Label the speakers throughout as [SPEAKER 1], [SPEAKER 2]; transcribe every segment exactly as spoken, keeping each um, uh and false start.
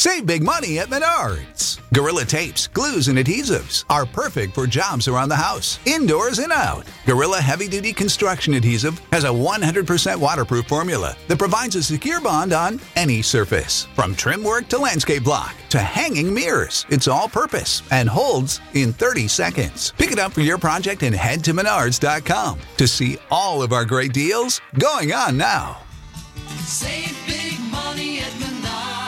[SPEAKER 1] Save big money at Menards. Gorilla tapes, glues, and adhesives are perfect for jobs around the house, indoors and out. Gorilla Heavy Duty Construction Adhesive has a one hundred percent waterproof formula that provides a secure bond on any surface. From trim work to landscape block to hanging mirrors, it's all purpose and holds in thirty seconds. Pick it up for your project and head to menards dot com to see all of our great deals going on now.
[SPEAKER 2] Save big money at Menards.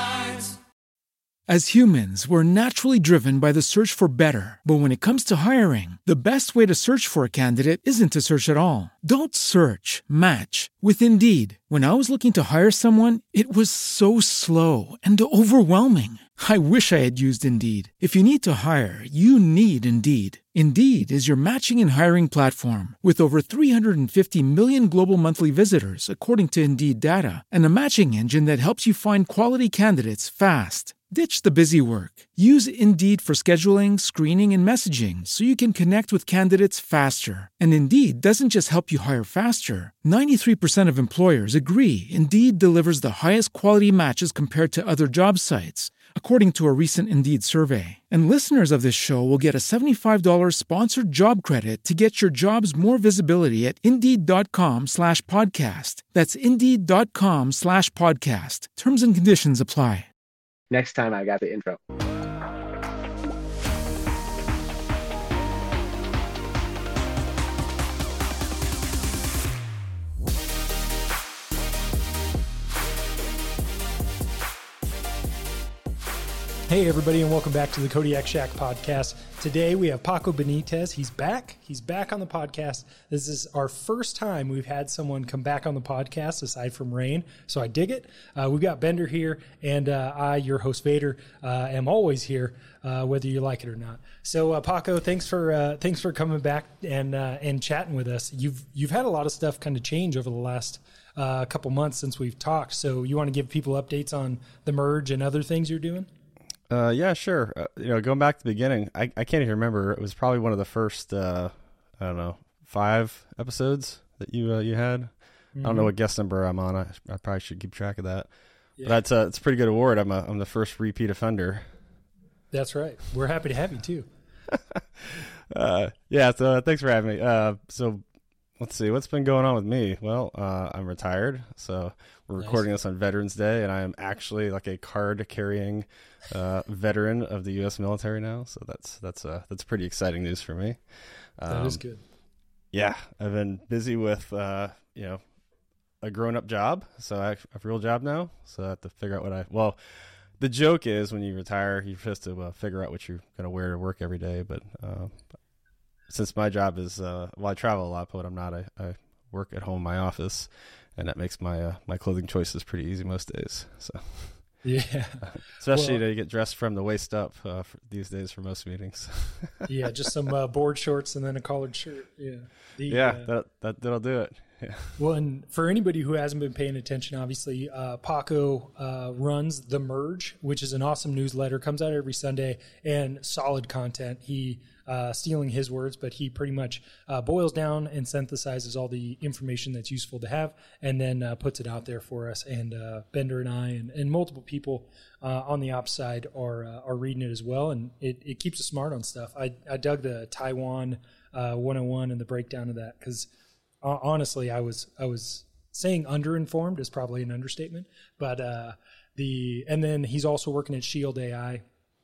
[SPEAKER 3] As humans, we're naturally driven by the search for better. But when it comes to hiring, the best way to search for a candidate isn't to search at all. Don't search, match with Indeed. When I was looking to hire someone, it was so slow and overwhelming. I wish I had used Indeed. If you need to hire, you need Indeed. Indeed is your matching and hiring platform with over three hundred fifty million global monthly visitors, according to Indeed data, and a matching engine that helps you find quality candidates fast. Ditch the busy work. Use Indeed for scheduling, screening, and messaging so you can connect with candidates faster. And Indeed doesn't just help you hire faster. ninety-three percent of employers agree Indeed delivers the highest quality matches compared to other job sites, according to a recent Indeed survey. And listeners of this show will get a seventy-five dollars sponsored job credit to get your jobs more visibility at Indeed.com slash podcast. That's Indeed.com slash podcast. Terms and conditions apply.
[SPEAKER 4] Next time I got the intro.
[SPEAKER 5] Hey, everybody, and welcome back to the Kodiak Shack podcast. Today, we have Paco Benitez. He's back. He's back on the podcast. This is our first time we've had someone come back on the podcast, aside from Rain, so I dig it. Uh, we've got Bender here, and uh, I, your host, Vader, uh, am always here, uh, whether you like it or not. So, uh, Paco, thanks for uh, thanks for coming back and uh, and chatting with us. You've you've had a lot of stuff kind of change over the last uh, couple months since we've talked, so you want to give people updates on the merge and other things you're doing?
[SPEAKER 6] Uh, yeah, sure. Uh, you know, going back to the beginning, I, I can't even remember. It was probably one of the first, uh, I don't know, five episodes that you uh, you had. Mm-hmm. I don't know what guest number I'm on. I, I probably should keep track of that. Yeah. But that's a, it's a pretty good award. I'm a, I'm the first repeat offender.
[SPEAKER 5] That's right. We're happy to have you too.
[SPEAKER 6] uh, yeah. So uh, thanks for having me. Uh, so let's see what's been going on with me. Well, uh, I'm retired, so we're nice. Recording this on Veterans Day, and I am actually like a card-carrying uh, veteran of the U S military now. So that's that's uh, that's pretty exciting news for me. Um,
[SPEAKER 5] that is good.
[SPEAKER 6] Yeah, I've been busy with uh, you know a grown-up job, so I have a real job now. So I have to figure out what I well. The joke is when you retire, you're supposed to uh, figure out what you're going to wear to work every day. But uh, since my job is, uh, well, I travel a lot, but I'm not. I, I work at home in my office, and that makes my uh, my clothing choices pretty easy most days. So
[SPEAKER 5] yeah,
[SPEAKER 6] especially
[SPEAKER 5] well,
[SPEAKER 6] to get dressed from the waist up uh, for these days for most meetings.
[SPEAKER 5] Yeah, just some uh, board shorts and then a collared shirt. Yeah, the,
[SPEAKER 6] yeah,
[SPEAKER 5] uh,
[SPEAKER 6] that that that'll do it. Yeah.
[SPEAKER 5] Well, and for anybody who hasn't been paying attention, obviously, uh, Paco uh, runs The Merge, which is an awesome newsletter, comes out every Sunday, and solid content. He, uh, stealing his words, but he pretty much uh, boils down and synthesizes all the information that's useful to have, and then uh, puts it out there for us. And uh, Bender and I and, and multiple people uh, on the ops side are uh, are reading it as well, and it, it keeps us smart on stuff. I, I dug the Taiwan uh, one oh one and the breakdown of that, because honestly, I was I was saying underinformed is probably an understatement, but uh, the and then he's also working at Shield A I,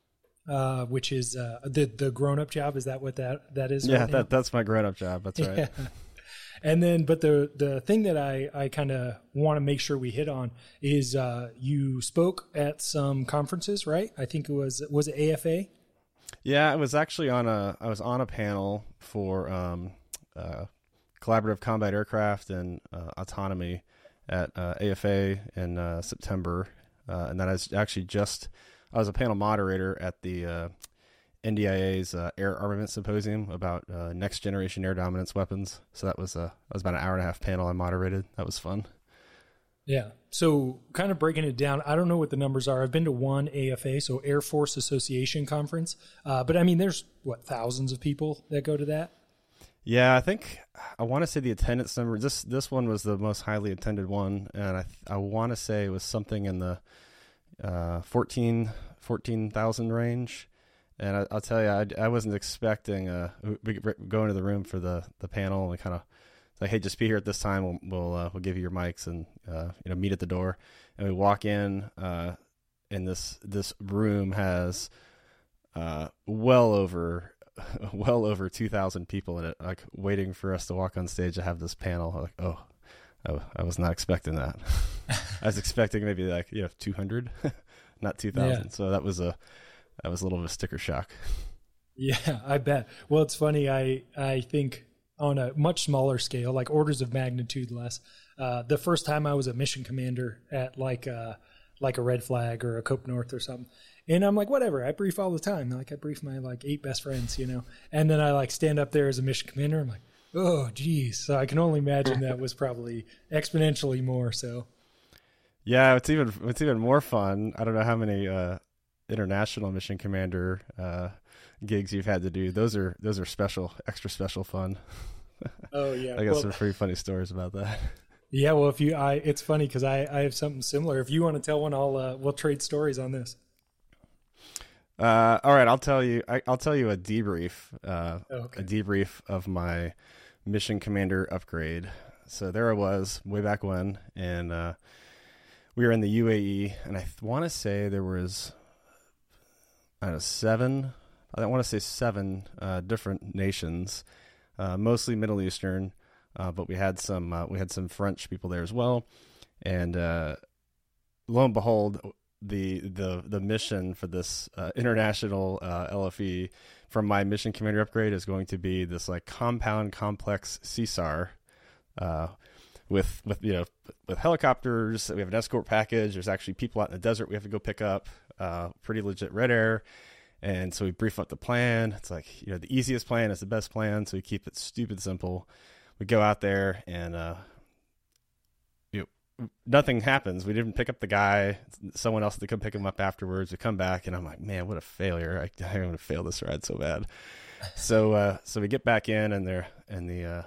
[SPEAKER 5] uh, which is uh, the the grown up job. Is that what that that is?
[SPEAKER 6] Yeah,
[SPEAKER 5] right
[SPEAKER 6] that that's my grown up job. That's right.
[SPEAKER 5] Yeah. And then, but the the thing that I I kind of want to make sure we hit on is uh, you spoke at some conferences, right? I think it was was it A F A?
[SPEAKER 6] Yeah, I was actually on a I was on a panel for. Um, uh, Collaborative Combat Aircraft and uh, Autonomy at uh, A F A in uh, September. Uh, and then I was actually just, I was a panel moderator at the uh, N D I A's uh, Air Armament Symposium about uh, next generation air dominance weapons. So that was, a, that was about an hour and a half panel I moderated. That was fun.
[SPEAKER 5] Yeah. So kind of breaking it down, I don't know what the numbers are. I've been to one A F A, so Air Force Association conference. Uh, but I mean, there's what, thousands of people that go to that?
[SPEAKER 6] Yeah, I think I want to say the attendance number. This this one was the most highly attended one, and I I want to say it was something in the uh, fourteen thousand range. And I, I'll tell you, I, I wasn't expecting, uh, we go into the room for the, the panel and we kind of like, hey, just be here at this time. We'll, we'll, uh, we'll give you your mics and, uh, you know, meet at the door. And we walk in, uh, and this, this room has, uh, well over, well over two thousand people in it, like waiting for us to walk on stage to have this panel. Like, oh, I, I was not expecting that. I was expecting maybe like, you know, two hundred, not two thousand. Yeah. So that was a, that was a little of a sticker shock.
[SPEAKER 5] Yeah, I bet. Well, it's funny. I, I think on a much smaller scale, like orders of magnitude less, uh, the first time I was a mission commander at like a, like a Red Flag or a Cope North or something. And I'm like, whatever, I brief all the time. Like I brief my like eight best friends, you know, and then I like stand up there as a mission commander. I'm like, oh, geez. So I can only imagine that was probably exponentially more. So.
[SPEAKER 6] Yeah, it's even, it's even more fun. I don't know how many, uh, international mission commander uh gigs you've had to do. Those are those are special, extra special fun.
[SPEAKER 5] Oh yeah,
[SPEAKER 6] I got
[SPEAKER 5] well,
[SPEAKER 6] some pretty funny stories about that.
[SPEAKER 5] Yeah, well, if you, I, it's funny because I, I have something similar. If you want to tell one, I'll uh, we'll trade stories on this.
[SPEAKER 6] Uh, all right, I'll tell you. I, I'll tell you a debrief. Uh,
[SPEAKER 5] oh, okay.
[SPEAKER 6] A debrief of my mission commander upgrade. So there I was way back when, and uh, we were in the U A E, and I th- want to say there was. I don't know, seven, I don't want to say seven uh, different nations, uh, mostly Middle Eastern, uh, but we had some uh, we had some French people there as well. And uh, lo and behold, the the the mission for this uh, international uh, L F E from my mission commander upgrade is going to be this like compound complex C S A R uh, with with you know with helicopters. We have an escort package. There's actually people out in the desert we have to go pick up. Uh, pretty legit Red Air. And so we brief up the plan. It's like, you know, the easiest plan is the best plan. So we keep it stupid simple. We go out there and, uh, you know, nothing happens. We didn't pick up the guy. Someone else had to come pick him up afterwards. We come back and I'm like, man, what a failure. I, I'm going to fail this ride so bad. So, uh, so we get back in and there and the, uh,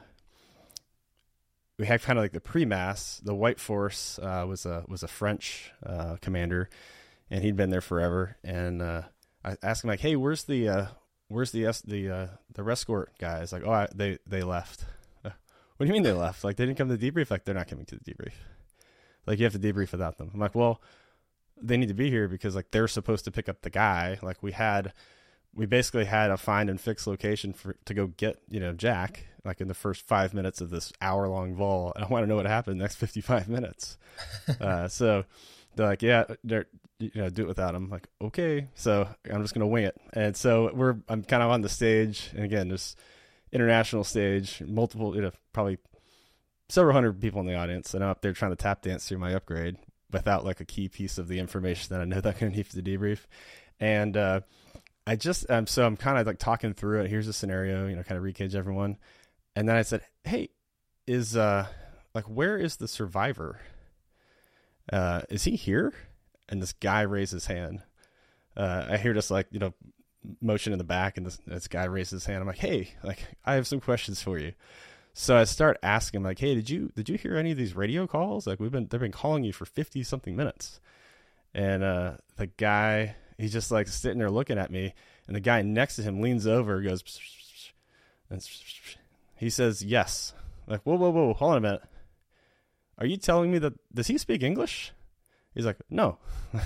[SPEAKER 6] we had kind of like the pre-mass. The White Force, uh, was a, was a French, uh, commander. And he'd been there forever. And uh, I asked him like, "Hey, where's the uh, where's the the uh, the rescort guys?" Like, "Oh, I, they they left." Uh, what do you mean they left? Like they didn't come to the debrief? Like they're not coming to the debrief. Like you have to debrief without them. I'm like, well, they need to be here because like they're supposed to pick up the guy. Like we had, we basically had a find and fix location for to go get you know Jack. Like in the first five minutes of this hour long vol, and I want to know what happened next fifty-five minutes. uh, so. They're like, yeah, they're, you know, do it without him. I'm like, okay. So I'm just going to wing it. And so we're, I'm kind of on the stage. And again, just international stage, multiple, you know, probably several hundred people in the audience. And I'm up there trying to tap dance through my upgrade without like a key piece of the information that I know that I'm going to need for the debrief. And uh, I just, um, so I'm kind of like talking through it. Here's a scenario, you know, kind of recage everyone. And then I said, hey, is uh, like, where is the survivor? Uh, is he here? And this guy raised his hand. Uh, I hear this like, you know, motion in the back and this, this guy raises his hand. I'm like, hey, like I have some questions for you. So I start asking him like, hey, did you, did you hear any of these radio calls? Like we've been, they've been calling you for fifty something minutes. And, uh, the guy, he's just like sitting there looking at me and the guy next to him leans over, goes, and he says, yes. Like, whoa, whoa, whoa, hold on a minute. Are you telling me that, does he speak English? He's like, no.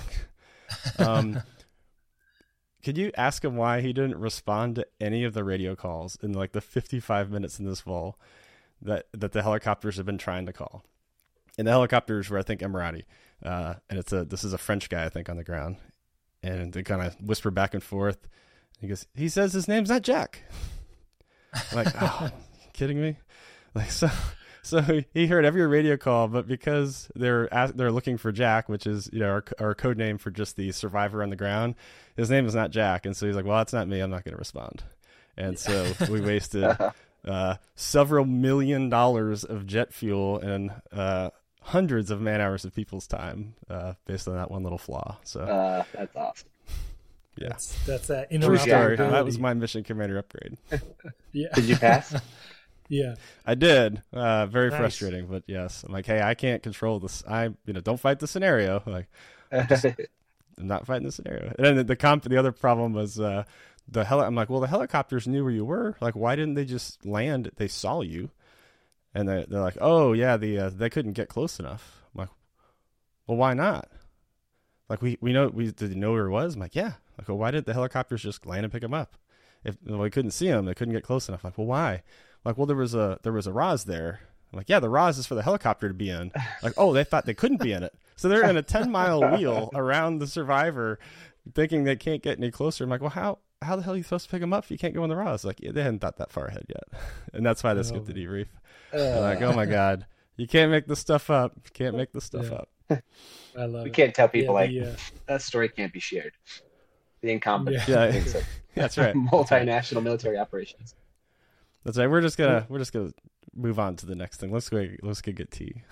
[SPEAKER 6] um, could you ask him why he didn't respond to any of the radio calls in like the fifty-five minutes in this fall that, that the helicopters have been trying to call? And the helicopters were, I think, Emirati. Uh, and it's a, this is a French guy, I think, on the ground. And they kind of whisper back and forth. He goes, he says his name's not Jack. I'm like, oh, you kidding me? Like, so... So he heard every radio call, but because they're they're looking for Jack, which is you know our, our code name for just the survivor on the ground, his name is not Jack, and so he's like, "Well, that's not me. I'm not going to respond." And so we wasted uh, several million dollars of jet fuel and uh, hundreds of man hours of people's time uh, based on that one little flaw. So
[SPEAKER 4] uh, that's awesome.
[SPEAKER 6] Yeah,
[SPEAKER 5] that's, that's that
[SPEAKER 6] true story. That was my mission commander upgrade.
[SPEAKER 4] Yeah. Did you pass?
[SPEAKER 5] Yeah,
[SPEAKER 6] I did. Uh, very
[SPEAKER 5] nice.
[SPEAKER 6] Frustrating, but yes. I'm like, hey, I can't control this. I, you know, don't fight the scenario. Like, just I'm not fighting the scenario. And then the, the comp, the other problem was uh, the heli- I'm like, well, the helicopters knew where you were. Like, why didn't they just land? They saw you. And they, they're like, oh, yeah, the uh, they couldn't get close enough. I'm like, well, why not? Like, we, we know, we did you know where it was? I'm like, yeah. Like, well, why didn't the helicopters just land and pick him up? If well, we couldn't see him, they couldn't get close enough. I'm like, well, why? I'm like, well, there was a there was a R O S there. I'm like, yeah, the R O S is for the helicopter to be in. Like, oh, they thought they couldn't be in it. So they're in a ten mile wheel around the survivor thinking they can't get any closer. I'm like, well, how how the hell are you supposed to pick them up if you can't go in the R O S? Like, yeah, they hadn't thought that far ahead yet. And that's why they skipped the debrief. Uh, like, oh my God, you can't make this stuff up. You can't make this stuff
[SPEAKER 5] yeah.
[SPEAKER 6] up.
[SPEAKER 4] I love we it. Can't tell people yeah, like the, uh, that story can't be shared. The incompetent.
[SPEAKER 6] Yeah, yeah. So. That's right.
[SPEAKER 4] Multinational
[SPEAKER 6] that's right.
[SPEAKER 4] military operations.
[SPEAKER 6] That's right. We're just gonna we're just gonna move on to the next thing. Let's go. Let's go get tea.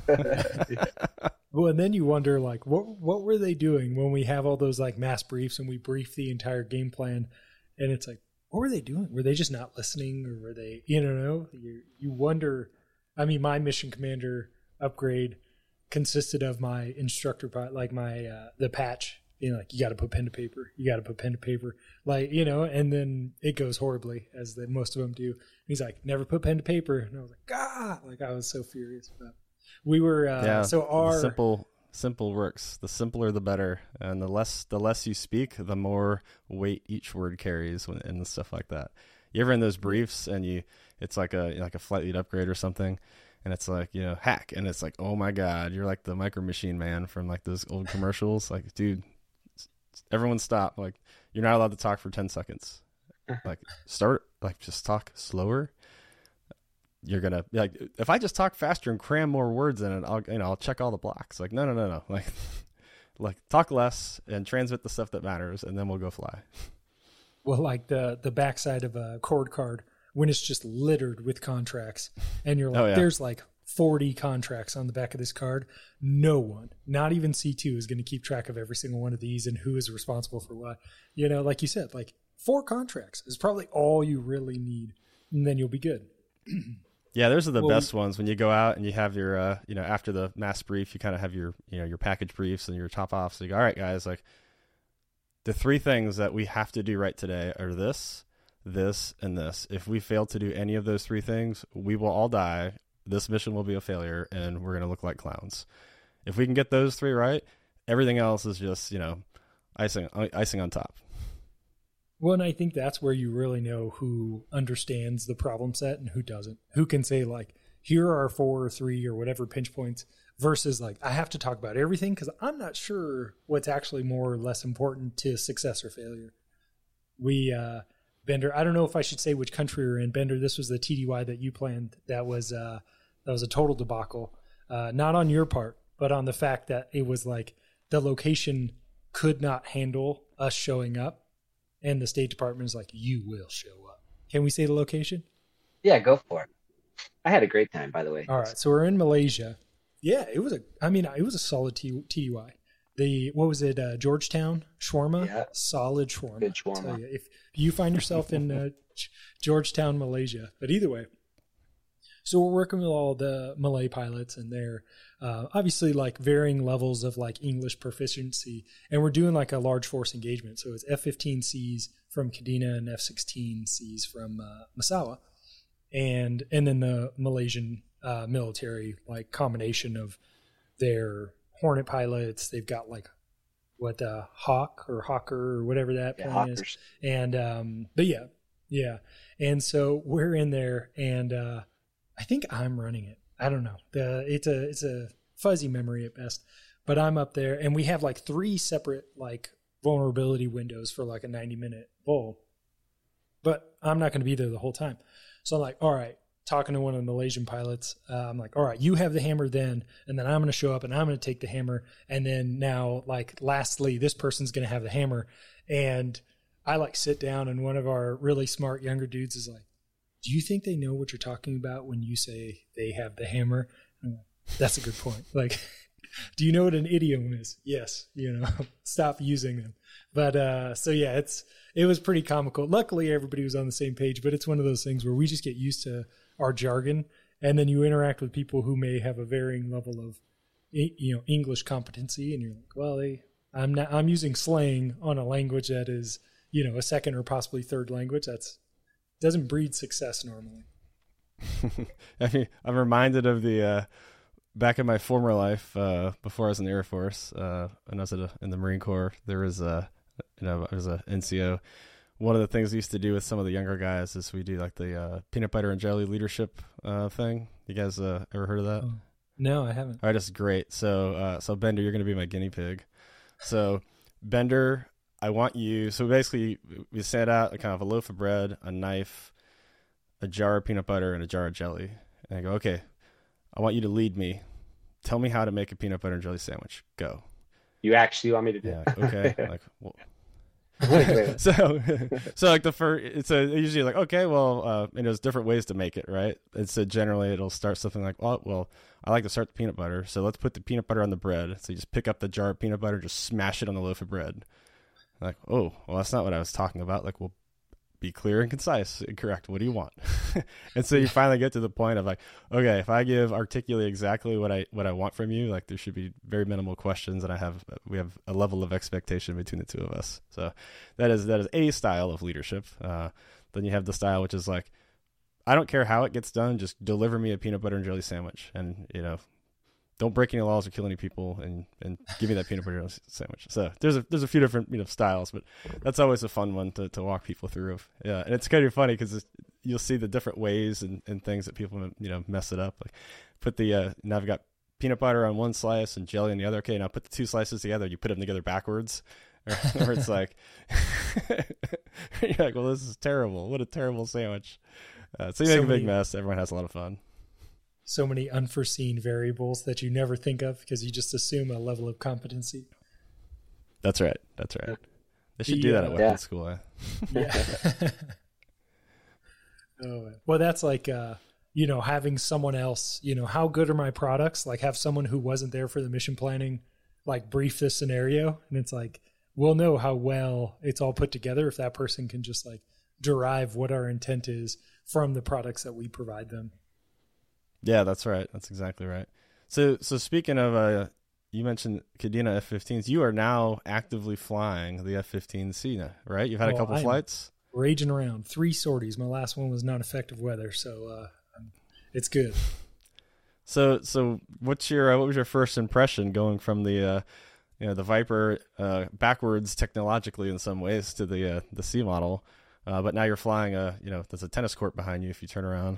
[SPEAKER 5] Well, and then you wonder, like, what what were they doing when we have all those like mass briefs and we brief the entire game plan, and it's like, what were they doing? Were they just not listening, or were they, you know, you you wonder. I mean, my mission commander upgrade consisted of my instructor, like my uh, the patch. You know, like, you got to put pen to paper. You got to put pen to paper. Like, you know, and then it goes horribly, as the, most of them do. He's like, never put pen to paper. And I was like, God, like, I was so furious. But we were, uh,
[SPEAKER 6] yeah,
[SPEAKER 5] so our
[SPEAKER 6] simple, simple works. The simpler, the better. And the less, the less you speak, the more weight each word carries when, and stuff like that. You ever in those briefs and you, it's like a, like a flight lead upgrade or something. And it's like, you know, hack. And it's like, oh my God, you're like the Micro Machine Man from like those old commercials. Like, dude, everyone stop. Like, you're not allowed to talk for ten seconds. Like, start, like, just talk slower. You're going to, like, if I just talk faster and cram more words in it, I'll, you know, I'll check all the blocks. Like, no, no, no, no. Like, like talk less and transmit the stuff that matters, and then we'll go fly.
[SPEAKER 5] Well, like the, the backside of a cord card, when it's just littered with contracts, and you're like, oh, yeah. There's like forty contracts on the back of this card. No one, not even C two, is going to keep track of every single one of these and who is responsible for what. You know, like you said, like four contracts is probably all you really need, and then you'll be good.
[SPEAKER 6] Yeah, those are the well, best ones when you go out and you have your, uh, you know, after the mass brief, you kind of have your, you know, your package briefs and your top offs. So you go, all right, guys, like the three things that we have to do right today are this, this, and this. If we fail to do any of those three things, we will all die. This mission will be a failure, and we're going to look like clowns. If we can get those three right, everything else is just, you know, icing icing on top.
[SPEAKER 5] Well, and I think that's where you really know who understands the problem set and who doesn't. Who can say, like, here are four or three or whatever pinch points, versus, like, I have to talk about everything because I'm not sure what's actually more or less important to success or failure. We, uh, Bender, I don't know if I should say which country we're in. Bender, this was the T D Y that you planned. That was uh, that was a total debacle. Uh, not on your part, but on the fact that it was like the location could not handle us showing up, and the State Department is like, "You will show up." Can we say the location?
[SPEAKER 4] Yeah, go for it. I had a great time, by the way.
[SPEAKER 5] All right, so we're in Malaysia. Yeah, it was a. I mean, it was a solid T D Y. The what was it? Uh, Georgetown shawarma,
[SPEAKER 4] yeah.
[SPEAKER 5] Solid shawarma.
[SPEAKER 4] Good shawarma.
[SPEAKER 5] You, if you find yourself in uh, Georgetown, Malaysia, but either way, so we're working with all the Malay pilots, and they're uh, obviously like varying levels of like English proficiency, and we're doing like a large force engagement. So it's F fifteen Cs from Kadena and F sixteen Cs from uh, Masawa, and and then the Malaysian uh, military, like combination of their Hornet pilots. They've got like what uh Hawk or Hawker or whatever that
[SPEAKER 4] yeah,
[SPEAKER 5] plane is. And um but yeah, yeah. And so we're in there, and uh I think I'm running it. I don't know. The it's a it's a fuzzy memory at best. But I'm up there, and we have like three separate like vulnerability windows for like a ninety minute bowl. But I'm not gonna be there the whole time. So I'm like, all right, talking to one of the Malaysian pilots, uh, I'm like, all right, you have the hammer then, and then I'm going to show up and I'm going to take the hammer. And then now, like, lastly, this person's going to have the hammer. And I like sit down, and one of our really smart younger dudes is like, do you think they know what you're talking about when you say they have the hammer? Like, that's a good point. Like, do you know what an idiom is? Yes. You know, stop using them. But uh, so yeah, it's, it was pretty comical. Luckily everybody was on the same page, but it's one of those things where we just get used to our jargon, and then you interact with people who may have a varying level of, you know, English competency, and you're like, well, they I'm not, I'm using slang on a language that is, you know, a second or possibly third language. That's doesn't breed success normally.
[SPEAKER 6] I mean, I'm reminded of the uh, back in my former life uh, before I was in the Air Force, uh, and I was at a, in the Marine Corps. There was a, you know, I was a N C O. One of the things we used to do with some of the younger guys is we do like the uh, peanut butter and jelly leadership uh, thing. You guys uh, ever heard of that?
[SPEAKER 5] Oh. No, I haven't.
[SPEAKER 6] All right, that's great. So, uh, so Bender, you're going to be my guinea pig. So, Bender, I want you. So basically, we set out a kind of a loaf of bread, a knife, a jar of peanut butter, and a jar of jelly. And I go, okay, I want you to lead me. Tell me how to make a peanut butter and jelly sandwich. Go.
[SPEAKER 4] You actually want me to do
[SPEAKER 6] yeah,
[SPEAKER 4] it?
[SPEAKER 6] Okay. Like, well,
[SPEAKER 4] wait, wait.
[SPEAKER 6] so, so like the first, it's a usually like, okay, well, uh, and there's different ways to make it, right? And so generally it'll start something like, oh, well, I like to start the peanut butter, so let's put the peanut butter on the bread. So you just pick up the jar of peanut butter, just smash it on the loaf of bread. Like, oh, well, that's not what I was talking about. Like, well, be clear and concise and correct. What do you want? And so you finally get to the point of like, okay, if I give articulate exactly what I what I want from you, like there should be very minimal questions, and I have we have a level of expectation between the two of us. So that is that is a style of leadership. Uh, then you have the style which is like, I don't care how it gets done, just deliver me a peanut butter and jelly sandwich, and you know, don't break any laws or kill any people, and, and give me that peanut butter and jelly sandwich. So there's a there's a few different you know styles, but that's always a fun one to, to walk people through. Yeah, and it's kind of funny because you'll see the different ways and, and things that people you know mess it up. Like put the uh, now I've got peanut butter on one slice and jelly on the other. Okay, now put the two slices together. You put them together backwards, or, or it's like you're like, well, this is terrible. What a terrible sandwich. Uh, so you make so a big many, mess. Everyone has a lot of fun.
[SPEAKER 5] So many unforeseen variables that you never think of because you just assume a level of competency.
[SPEAKER 6] That's right. That's right. They should
[SPEAKER 5] the,
[SPEAKER 6] do that at
[SPEAKER 5] uh,
[SPEAKER 6] weapons
[SPEAKER 4] yeah.
[SPEAKER 6] school. Eh?
[SPEAKER 5] Yeah. Oh, well, that's like, uh, you know, having someone else, you know, how good are my products? Like have someone who wasn't there for the mission planning, like brief this scenario. And it's like, we'll know how well it's all put together if that person can just like derive what our intent is from the products that we provide them.
[SPEAKER 6] Yeah, that's right. That's exactly right. So, so speaking of, uh, you mentioned Kadena F fifteens. You are now actively flying the F fifteen C, right? You've had
[SPEAKER 5] well,
[SPEAKER 6] a couple
[SPEAKER 5] I'm
[SPEAKER 6] flights.
[SPEAKER 5] Raging around, three sorties. My last one was not effective weather, so uh, it's good.
[SPEAKER 6] So, so what's your uh, what was your first impression going from the, uh, you know, the Viper uh, backwards technologically in some ways to the uh, the C model, uh, but now you're flying a, you know, there's a tennis court behind you if you turn around.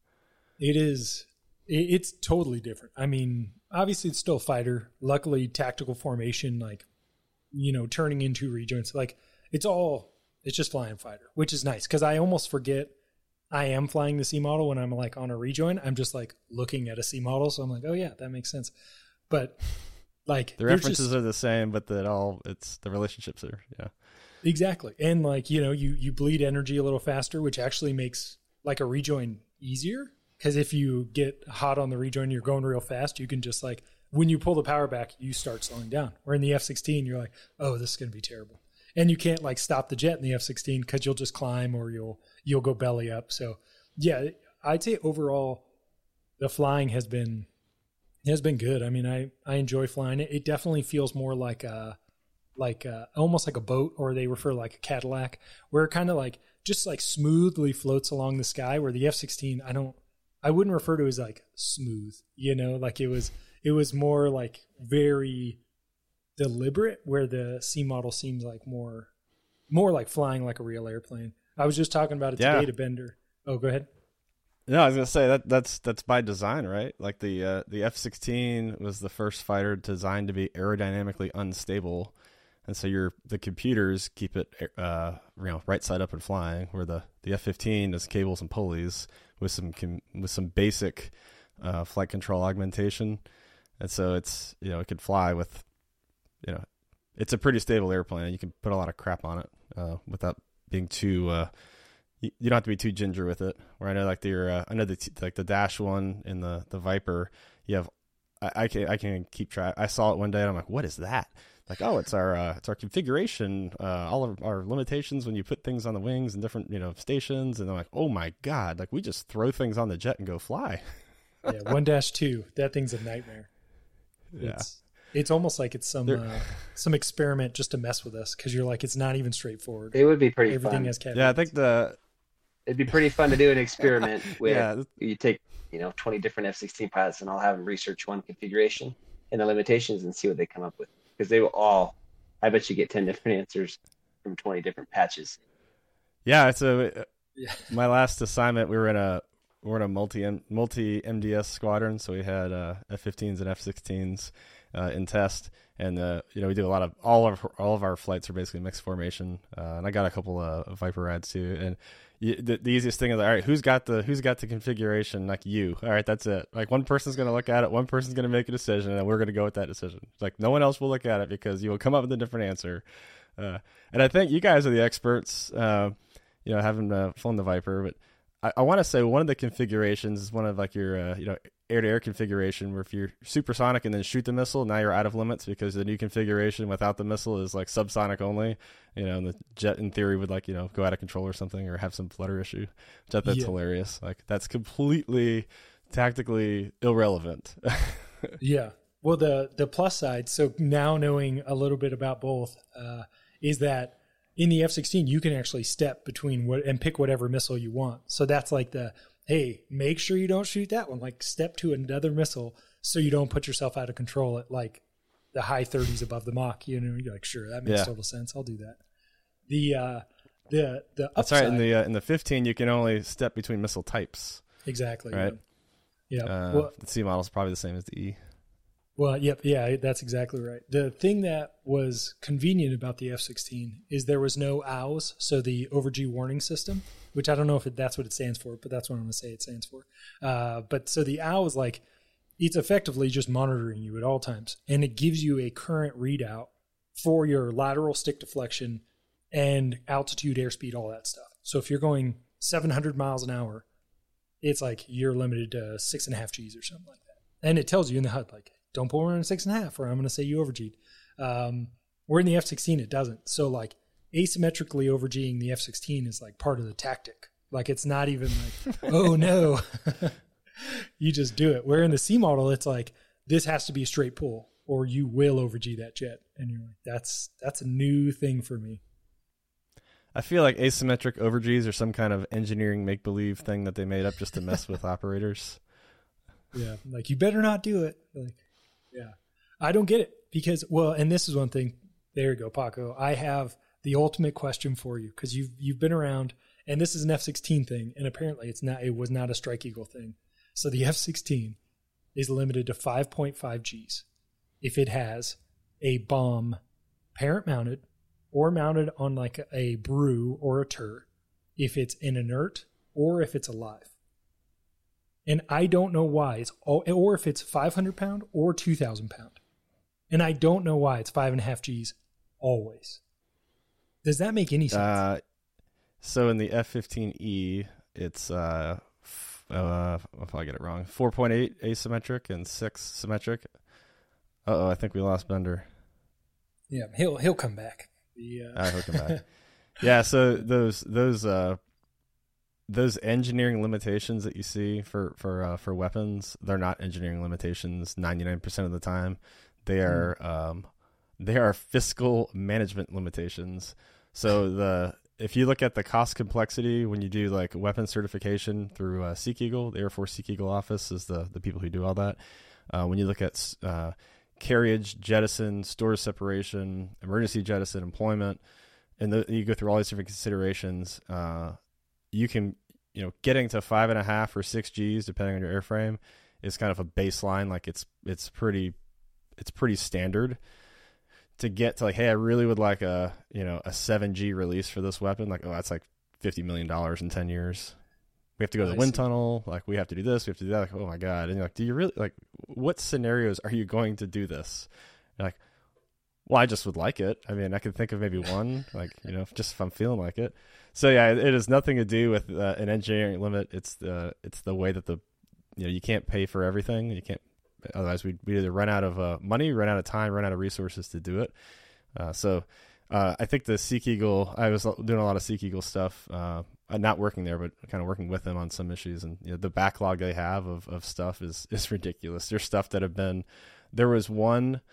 [SPEAKER 5] It is. It's totally different. I mean, obviously it's still a fighter. Luckily, tactical formation, like, you know, turning into rejoins, like it's all, it's just flying fighter, which is nice. Cause I almost forget I am flying the C model when I'm like on a rejoin. I'm just like looking at a C model. So I'm like, oh yeah, that makes sense. But like
[SPEAKER 6] the references just, are the same, but that all it's the relationships are, yeah.
[SPEAKER 5] Exactly. And like, you know, you, you bleed energy a little faster, which actually makes like a rejoin easier. Because if you get hot on the rejoin, you're going real fast, you can just like, when you pull the power back, you start slowing down. Where in the F sixteen, you're like, oh, this is going to be terrible. And you can't like stop the jet in the F sixteen because you'll just climb or you'll you'll go belly up. So yeah, I'd say overall, the flying has been has been good. I mean, I, I enjoy flying it. It definitely feels more like a, like a, almost like a boat, or they refer like a Cadillac, where it kind of like just like smoothly floats along the sky. Where the F sixteen, I don't. I wouldn't refer to it as like smooth, you know, like it was, it was more like very deliberate, where the C model seems like more, more like flying like a real airplane. I was just talking about it
[SPEAKER 6] yeah.
[SPEAKER 5] today to Bender. Oh, go ahead.
[SPEAKER 6] No, I was gonna say that that's that's by design, right? Like the uh, the F sixteen was the first fighter designed to be aerodynamically unstable, and so your the computers keep it uh, you know right side up and flying. Where the, the F fifteen is cables and pulleys with some with some basic uh, flight control augmentation, and so it's you know it could fly with you know it's a pretty stable airplane. You can put a lot of crap on it uh, without being too. Uh, you, you don't have to be too ginger with it. Where I know like the uh, I know the t- like the Dash one in the the Viper, you have I, I can I can keep track. I saw it one day and I'm like, what is that? Like, oh, it's our uh, it's our configuration, uh, all of our limitations when you put things on the wings and different you know stations, and I'm like, oh my god, like we just throw things on the jet and go fly.
[SPEAKER 5] Yeah, one dash two, that thing's a nightmare.
[SPEAKER 6] Yeah,
[SPEAKER 5] it's, It's almost like it's some uh, some experiment just to mess with us because you're like it's not even straightforward.
[SPEAKER 4] It would be pretty
[SPEAKER 5] Everything
[SPEAKER 4] fun.
[SPEAKER 5] has caveats.
[SPEAKER 6] Yeah, I think the
[SPEAKER 4] It'd be pretty fun to do an experiment with.
[SPEAKER 6] Yeah.
[SPEAKER 4] You take you know twenty different F sixteen pilots and I'll have them research one configuration and the limitations and see what they come up with because they will all. I bet you get ten different answers from twenty different patches.
[SPEAKER 6] Yeah, so yeah. My last assignment, we were in a we were in a multi multi M D S squadron, so we had uh, F fifteens and F sixteens uh, in test, and uh, you know we do a lot of all of all of our flights are basically mixed formation, uh, and I got a couple of Viper rides too, and you, the, the easiest thing is all right, who's got the who's got the configuration? Like you, all right, that's it. Like one person's gonna look at it, one person's gonna make a decision, and we're gonna go with that decision. Like no one else will look at it because you will come up with a different answer. Uh, and I think you guys are the experts. Uh, you know, having uh, flown the Viper, but I, I want to say one of the configurations is one of like your, uh, you know, air-to-air configuration where if you're supersonic and then shoot the missile, now you're out of limits because the new configuration without the missile is like subsonic only, you know, and the jet in theory would like, you know, go out of control or something or have some flutter issue, which I think that's yeah. hilarious. Like that's completely tactically irrelevant.
[SPEAKER 5] Yeah. Well, the, the plus side, so now knowing a little bit about both, uh, is that in the F sixteen, you can actually step between what and pick whatever missile you want. So that's like the, hey, make sure you don't shoot that one. Like step to another missile so you don't put yourself out of control at like the high thirties above the Mach. You know, you're like, sure, that makes yeah. total sense. I'll do that. The uh, the the
[SPEAKER 6] that's
[SPEAKER 5] upside,
[SPEAKER 6] right. In the uh, in the fifteen, you can only step between missile types.
[SPEAKER 5] Exactly.
[SPEAKER 6] Right.
[SPEAKER 5] Yeah.
[SPEAKER 6] Uh,
[SPEAKER 5] well,
[SPEAKER 6] the C model is probably the same as the E.
[SPEAKER 5] Well, yep, yeah, that's exactly right. The thing that was convenient about the F sixteen is there was no O W S, so the over-G warning system, which I don't know if it, that's what it stands for, but that's what I'm going to say it stands for. Uh, but so the O W S is like, it's effectively just monitoring you at all times, and it gives you a current readout for your lateral stick deflection and altitude, airspeed, all that stuff. So if you're going seven hundred miles an hour, it's like you're limited to six and a half G's or something like that. And it tells you in the H U D, like, don't pull around six and a half, or I'm going to say you overG'd. Um, where in the F sixteen, it doesn't. So like asymmetrically overG'ing the F sixteen is like part of the tactic. Like it's not even like, oh no, you just do it. Where in the C model, it's like, this has to be a straight pull or you will overG that jet. And you're like, that's, that's a new thing for me.
[SPEAKER 6] I feel like asymmetric overGs are some kind of engineering make-believe thing that they made up just to mess with operators.
[SPEAKER 5] Yeah. Like you better not do it. Like, yeah, I don't get it because, well, and this is one thing. There you go, Paco. I have the ultimate question for you because you've you've been around, and this is an F sixteen thing, and apparently it's not. It was not a Strike Eagle thing. So the F sixteen is limited to five point five Gs if it has a bomb parent mounted or mounted on like a, a brew or a tur, if it's an inert or if it's alive. And I don't know why it's all, or if it's five hundred pound or two thousand pound. And I don't know why it's five and a half G's always. Does that make any sense? Uh,
[SPEAKER 6] so in the F fifteen E, it's, uh, f- uh, if I get it wrong, four point eight asymmetric and six symmetric. Uh oh, I think we lost Bender.
[SPEAKER 5] Yeah, he'll, he'll come back. The, uh...
[SPEAKER 6] uh, he'll come back. Yeah. So those, those, uh, Those engineering limitations that you see for for uh, for weapons, they're not engineering limitations ninety-nine percent of the time. They are mm. um, they are fiscal management limitations. So the if you look at the cost complexity when you do like weapon certification through uh, Seek Eagle, the Air Force Seek Eagle office is the the people who do all that. Uh, when you look at uh, carriage, jettison, stores separation, emergency jettison, employment, and the, you go through all these different considerations. Uh, you can, you know, getting to five and a half or six G's, depending on your airframe, is kind of a baseline. Like it's, it's pretty, it's pretty standard to get to like, hey, I really would like a, you know, a seven G release for this weapon. Like, oh, that's like fifty million dollars in ten years. We have to go to the wind tunnel. Like we have to do this. We have to do that. Like, oh my God. And you're like, do you really like, what scenarios are you going to do this? You're like, well, I just would like it. I mean, I could think of maybe one, like, you know, just if I'm feeling like it. So yeah, it has nothing to do with uh, an engineering limit. It's the it's the way that the, you know, you can't pay for everything. You can't, otherwise we we either run out of uh, money, run out of time, run out of resources to do it. Uh, so uh, I think the Seek Eagle, I was doing a lot of Seek Eagle stuff, uh, not working there, but kind of working with them on some issues. And you know, the backlog they have of, of stuff is is ridiculous. There's stuff that have been, there was one.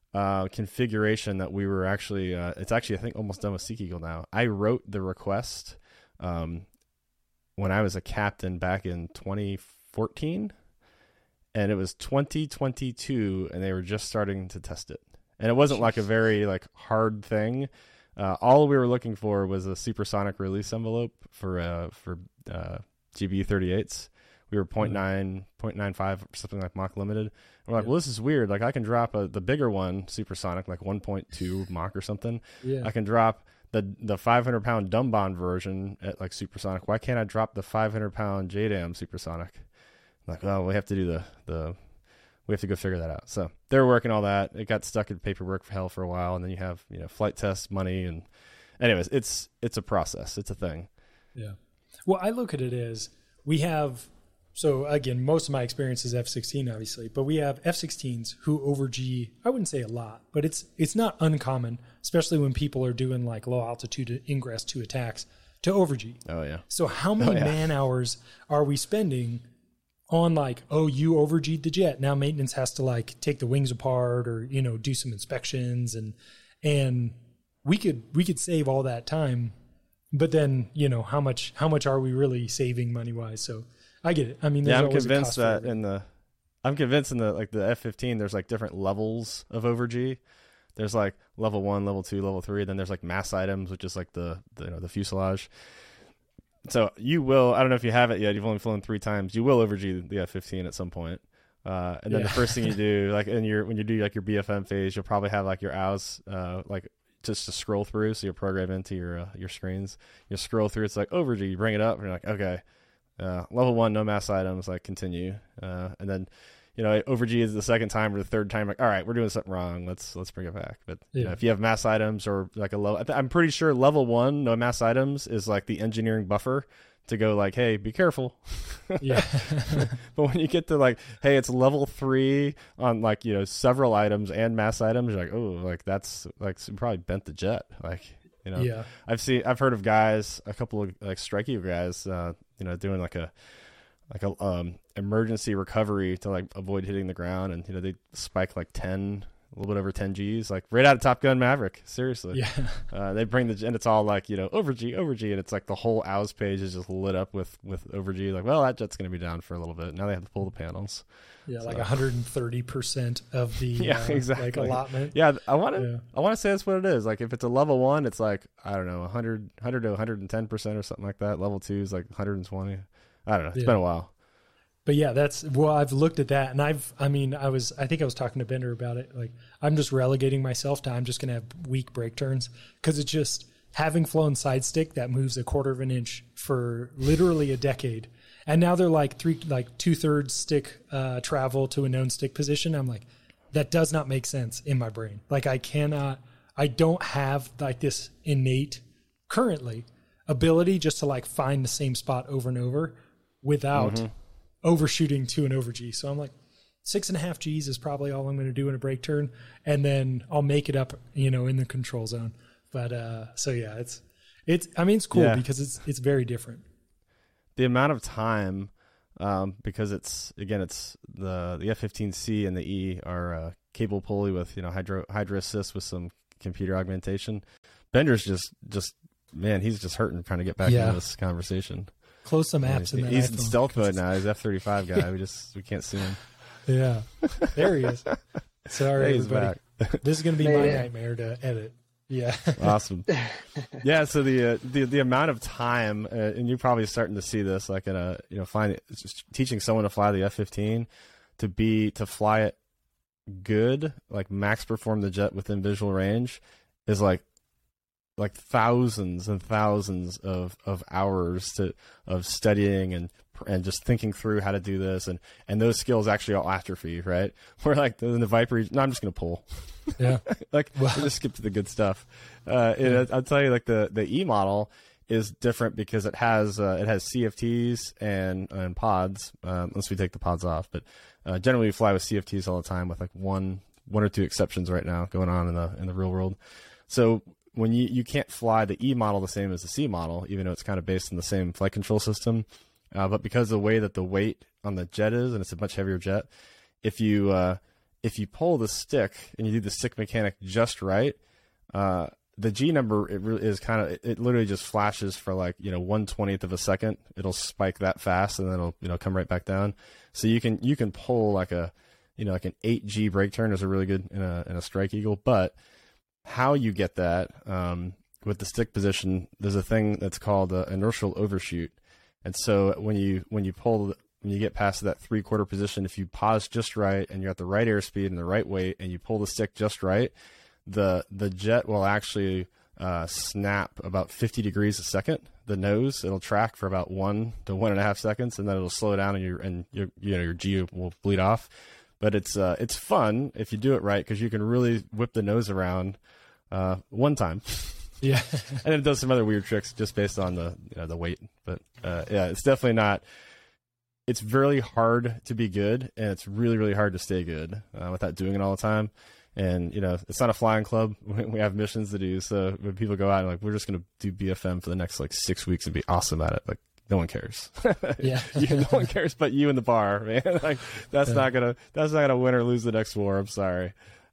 [SPEAKER 6] uh, configuration that we were actually, uh, it's actually, I think, almost done with Seek Eagle now. I wrote the request um, when I was a captain back in twenty fourteen, and it was twenty twenty-two, and they were just starting to test it. And it wasn't like a very like hard thing. Uh, all we were looking for was a supersonic release envelope for uh, for uh, G B U thirty-eights. We were point nine, point nine five, something like Mach limited. And we're like, well, this is weird. Like, I can drop a, the bigger one, supersonic, like one point two Mach or something.
[SPEAKER 5] Yeah.
[SPEAKER 6] I can drop the the five hundred pound dumb bond version at like supersonic. Why can't I drop the five hundred pound J DAM supersonic? I'm like, oh, we have to do the the we have to go figure that out. So they were working all that. It got stuck in paperwork for hell for a while, and then you have you know flight test money, and anyways, it's it's a process. It's a thing.
[SPEAKER 5] Yeah. Well, I look at it as we have. So again, most of my experience is F sixteen, obviously, but we have F sixteens who over G. I wouldn't say a lot, but it's it's not uncommon, especially when people are doing like low altitude ingress to attacks to over G.
[SPEAKER 6] Oh yeah.
[SPEAKER 5] So how many
[SPEAKER 6] Oh, yeah.
[SPEAKER 5] man hours are we spending on like, oh, you over G'd the jet. Now maintenance has to like take the wings apart or, you know, do some inspections, and and we could we could save all that time, but then, you know, how much how much are we really saving money wise? So I get it. I mean, there's
[SPEAKER 6] Yeah, I'm
[SPEAKER 5] always a
[SPEAKER 6] convinced
[SPEAKER 5] cost for
[SPEAKER 6] that
[SPEAKER 5] everything.
[SPEAKER 6] in the, I'm convinced in the like the F fifteen, there's like different levels of over G. There's like level one, level two, level three. Then there's like mass items, which is like the, the you know the fuselage. So you will, I don't know if you have it yet. You've only flown three times. You will over G the F fifteen at some point. Uh, and then
[SPEAKER 5] Yeah.
[SPEAKER 6] the first thing you do, like in your when you do like your B F M phase, you'll probably have like your A W S, uh, like just to scroll through. So you'll program into your uh, your screens. You scroll through. It's like over G. You bring it up, and you're like, okay. Uh, level one, no mass items, like continue. Uh, and then, you know, over G is the second time or the third time, like, all right, we're doing something wrong. Let's, let's bring it back. But you
[SPEAKER 5] Yeah.
[SPEAKER 6] know, if you have mass items or like a low, I th- I'm pretty sure level one, no mass items is like the engineering buffer to go like, hey, be careful.
[SPEAKER 5] Yeah.
[SPEAKER 6] But when you get to like, hey, it's level three on like, you know, several items and mass items, you're like, oh, like that's like, so you probably bent the jet. Like, you know,
[SPEAKER 5] Yeah.
[SPEAKER 6] I've seen, I've heard of guys, a couple of like Strike Eagle guys, uh, you know, doing like a, like a, um, emergency recovery to like avoid hitting the ground. And, you know, they spike like ten, a little bit over ten G's, like right out of Top Gun Maverick. Seriously.
[SPEAKER 5] Yeah.
[SPEAKER 6] Uh, they bring the, and it's all like, you know, over G, over G. And it's like the whole A W S page is just lit up with, with over G. Like, well, that jet's going to be down for a little bit. Now they have to pull the panels.
[SPEAKER 5] Yeah. Like
[SPEAKER 6] So-
[SPEAKER 5] one hundred thirty percent of the
[SPEAKER 6] Yeah,
[SPEAKER 5] uh,
[SPEAKER 6] exactly.
[SPEAKER 5] like allotment.
[SPEAKER 6] Yeah, I want to.
[SPEAKER 5] Yeah.
[SPEAKER 6] I want to say that's what it is. Like, if it's a level one, it's like I don't know, one hundred, one hundred to one hundred ten percent or something like that. Level two is like one hundred twenty. I don't know. It's
[SPEAKER 5] Yeah.
[SPEAKER 6] been a while.
[SPEAKER 5] But yeah, that's, well, I've looked at that, and I've, I mean, I was, I think I was talking to Bender about it. Like, I'm just relegating myself to, I'm just going to have weak brake turns, because it's just having flown side stick that moves a quarter of an inch for literally a decade. And now they're like three, like two thirds stick uh, travel to a known stick position. I'm like, that does not make sense in my brain. Like, I cannot, I don't have like this innate currently ability just to like find the same spot over and over without
[SPEAKER 6] Mm-hmm.
[SPEAKER 5] overshooting to an over G. So I'm like, six and a half G's is probably all I'm going to do in a brake turn, and then I'll make it up, you know, in the control zone. But uh, so yeah, it's it's. I mean, it's cool
[SPEAKER 6] Yeah.
[SPEAKER 5] because it's it's very different.
[SPEAKER 6] The amount of time, um, because it's again, it's the the F fifteen C and the E are uh, cable pulley with you know hydro hydro assist with some computer augmentation. Bender's just just man, he's just hurting trying to get back
[SPEAKER 5] Yeah.
[SPEAKER 6] into this conversation.
[SPEAKER 5] Close some apps in that
[SPEAKER 6] He's in
[SPEAKER 5] iPhone.
[SPEAKER 6] stealth mode now. He's F thirty five guy. We just we can't see him.
[SPEAKER 5] Yeah, there he is. Sorry,
[SPEAKER 6] Hey, he's
[SPEAKER 5] everybody.
[SPEAKER 6] back.
[SPEAKER 5] This is going to be
[SPEAKER 4] Made
[SPEAKER 5] my
[SPEAKER 4] it.
[SPEAKER 5] nightmare to edit. Yeah,
[SPEAKER 6] Awesome. Yeah. So the, uh, the, the amount of time, uh, and you're probably starting to see this, like in a, you know, find it's just teaching someone to fly the F fifteen to be, to fly it good, like max perform the jet within visual range is like, like thousands and thousands of, of hours to, of studying and, and just thinking through how to do this. And, and those skills actually all atrophy, right? Where like the, the Viper, no, I'm just going to pull.
[SPEAKER 5] yeah,
[SPEAKER 6] like
[SPEAKER 5] Well-
[SPEAKER 6] we'll just skip to the good stuff. Uh, it, I'll tell you, like the, the E model is different because it has uh, it has C F Ts and and pods. Um, unless we take the pods off, but uh, generally we fly with C F Ts all the time, with like one one or two exceptions right now going on in the in the real world. So when you you can't fly the E model the same as the C model, even though it's kind of based on the same flight control system, uh, but because of the way that the weight on the jet is, and it's a much heavier jet, if you uh, if you pull the stick and you do the stick mechanic just right, uh, the G number, it really is kind of, it, it literally just flashes for like, you know, one twentieth of a second. It'll spike that fast and then it'll, you know, come right back down. So you can, you can pull like a, you know, like an eight G brake turn is a really good in a, in a Strike Eagle. But how you get that, um, with the stick position, there's a thing that's called uh, inertial overshoot. And so when you, when you pull, when you get past that three quarter position, if you pause just right and you're at the right airspeed and the right weight and you pull the stick just right, the the jet will actually uh, snap about fifty degrees a second. The nose, it'll track for about one to one and a half seconds, and then it'll slow down, and your and your you know your G will bleed off. But it's uh, it's fun if you do it right, because you can really whip the nose around uh, one time.
[SPEAKER 5] Yeah,
[SPEAKER 6] and it does some other weird tricks just based on the you know, the weight. But uh, yeah, it's definitely not. It's really hard to be good, and it's really really hard to stay good uh, without doing it all the time. And, you know, it's not a flying club. We have missions to do. So when people go out and like, we're just going to do B F M for the next like six weeks and be awesome at it. Like, no one cares.
[SPEAKER 5] Yeah.
[SPEAKER 6] you, no one cares but you and the bar, man. Like, that's yeah. not going to, that's not going to win or lose the next war. I'm sorry.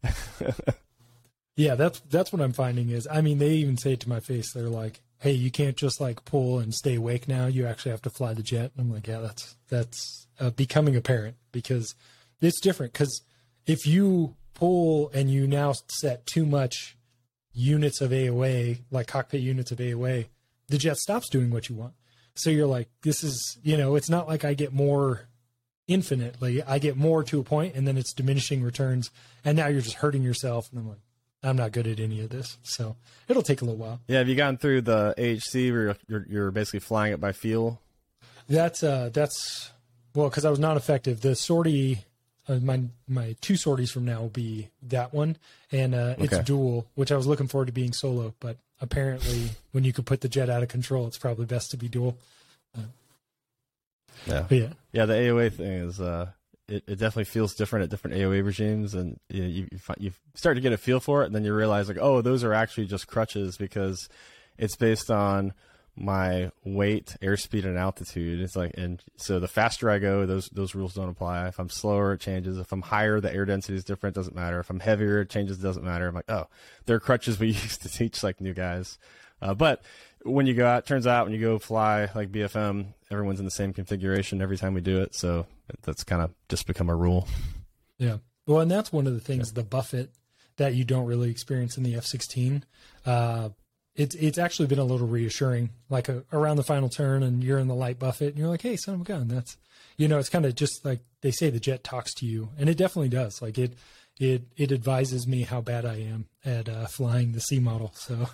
[SPEAKER 5] Yeah. That's, that's what I'm finding is, I mean, they even say it to my face. They're like, hey, you can't just like pull and stay awake now. You actually have to fly the jet. And I'm like, yeah, that's, that's uh, becoming apparent, because it's different. Cause if you pull and you now set too much units of A O A, like cockpit units of A O A, the jet stops doing what you want. So you're like, this is, you know, it's not like I get more infinitely. I get more to a point, and then it's diminishing returns. And now you're just hurting yourself. And I'm like, I'm not good at any of this. So it'll take a little while.
[SPEAKER 6] Yeah. Have you gotten through the A H C where you're, you're, you're basically flying it by feel?
[SPEAKER 5] That's, uh, that's, well, because I was not effective. The sortie, Uh, my my two sorties from now will be that one, and uh, it's
[SPEAKER 6] okay.
[SPEAKER 5] dual, which I was looking forward to being solo, but apparently when you could put the jet out of control, it's probably best to be dual. Uh,
[SPEAKER 6] yeah,
[SPEAKER 5] yeah,
[SPEAKER 6] yeah. The A O A thing is, uh, it, it definitely feels different at different A O A regimes, and you know, you, you, find, you start to get a feel for it, and then you realize like, oh, those are actually just crutches, because it's based on my weight, airspeed, and altitude. It's like, and so the faster I go, those those rules don't apply. If I'm slower, it changes. If I'm higher, the air density is different. Doesn't matter. If I'm heavier, it changes. Doesn't matter. I'm like, oh, they're crutches we used to teach like new guys. Uh, but when you go out, turns out when you go fly like B F M, everyone's in the same configuration every time we do it. So that's kind of just become a rule.
[SPEAKER 5] Yeah. Well, and that's one of the things, yeah. the buffet that you don't really experience in the F sixteen. Uh, It's it's actually been a little reassuring, like a, around the final turn and you're in the light buffet and you're like, hey, son of a gun, that's, you know, it's kind of just like they say the jet talks to you, and it definitely does. Like it it it advises me how bad I am at uh, flying the C model. So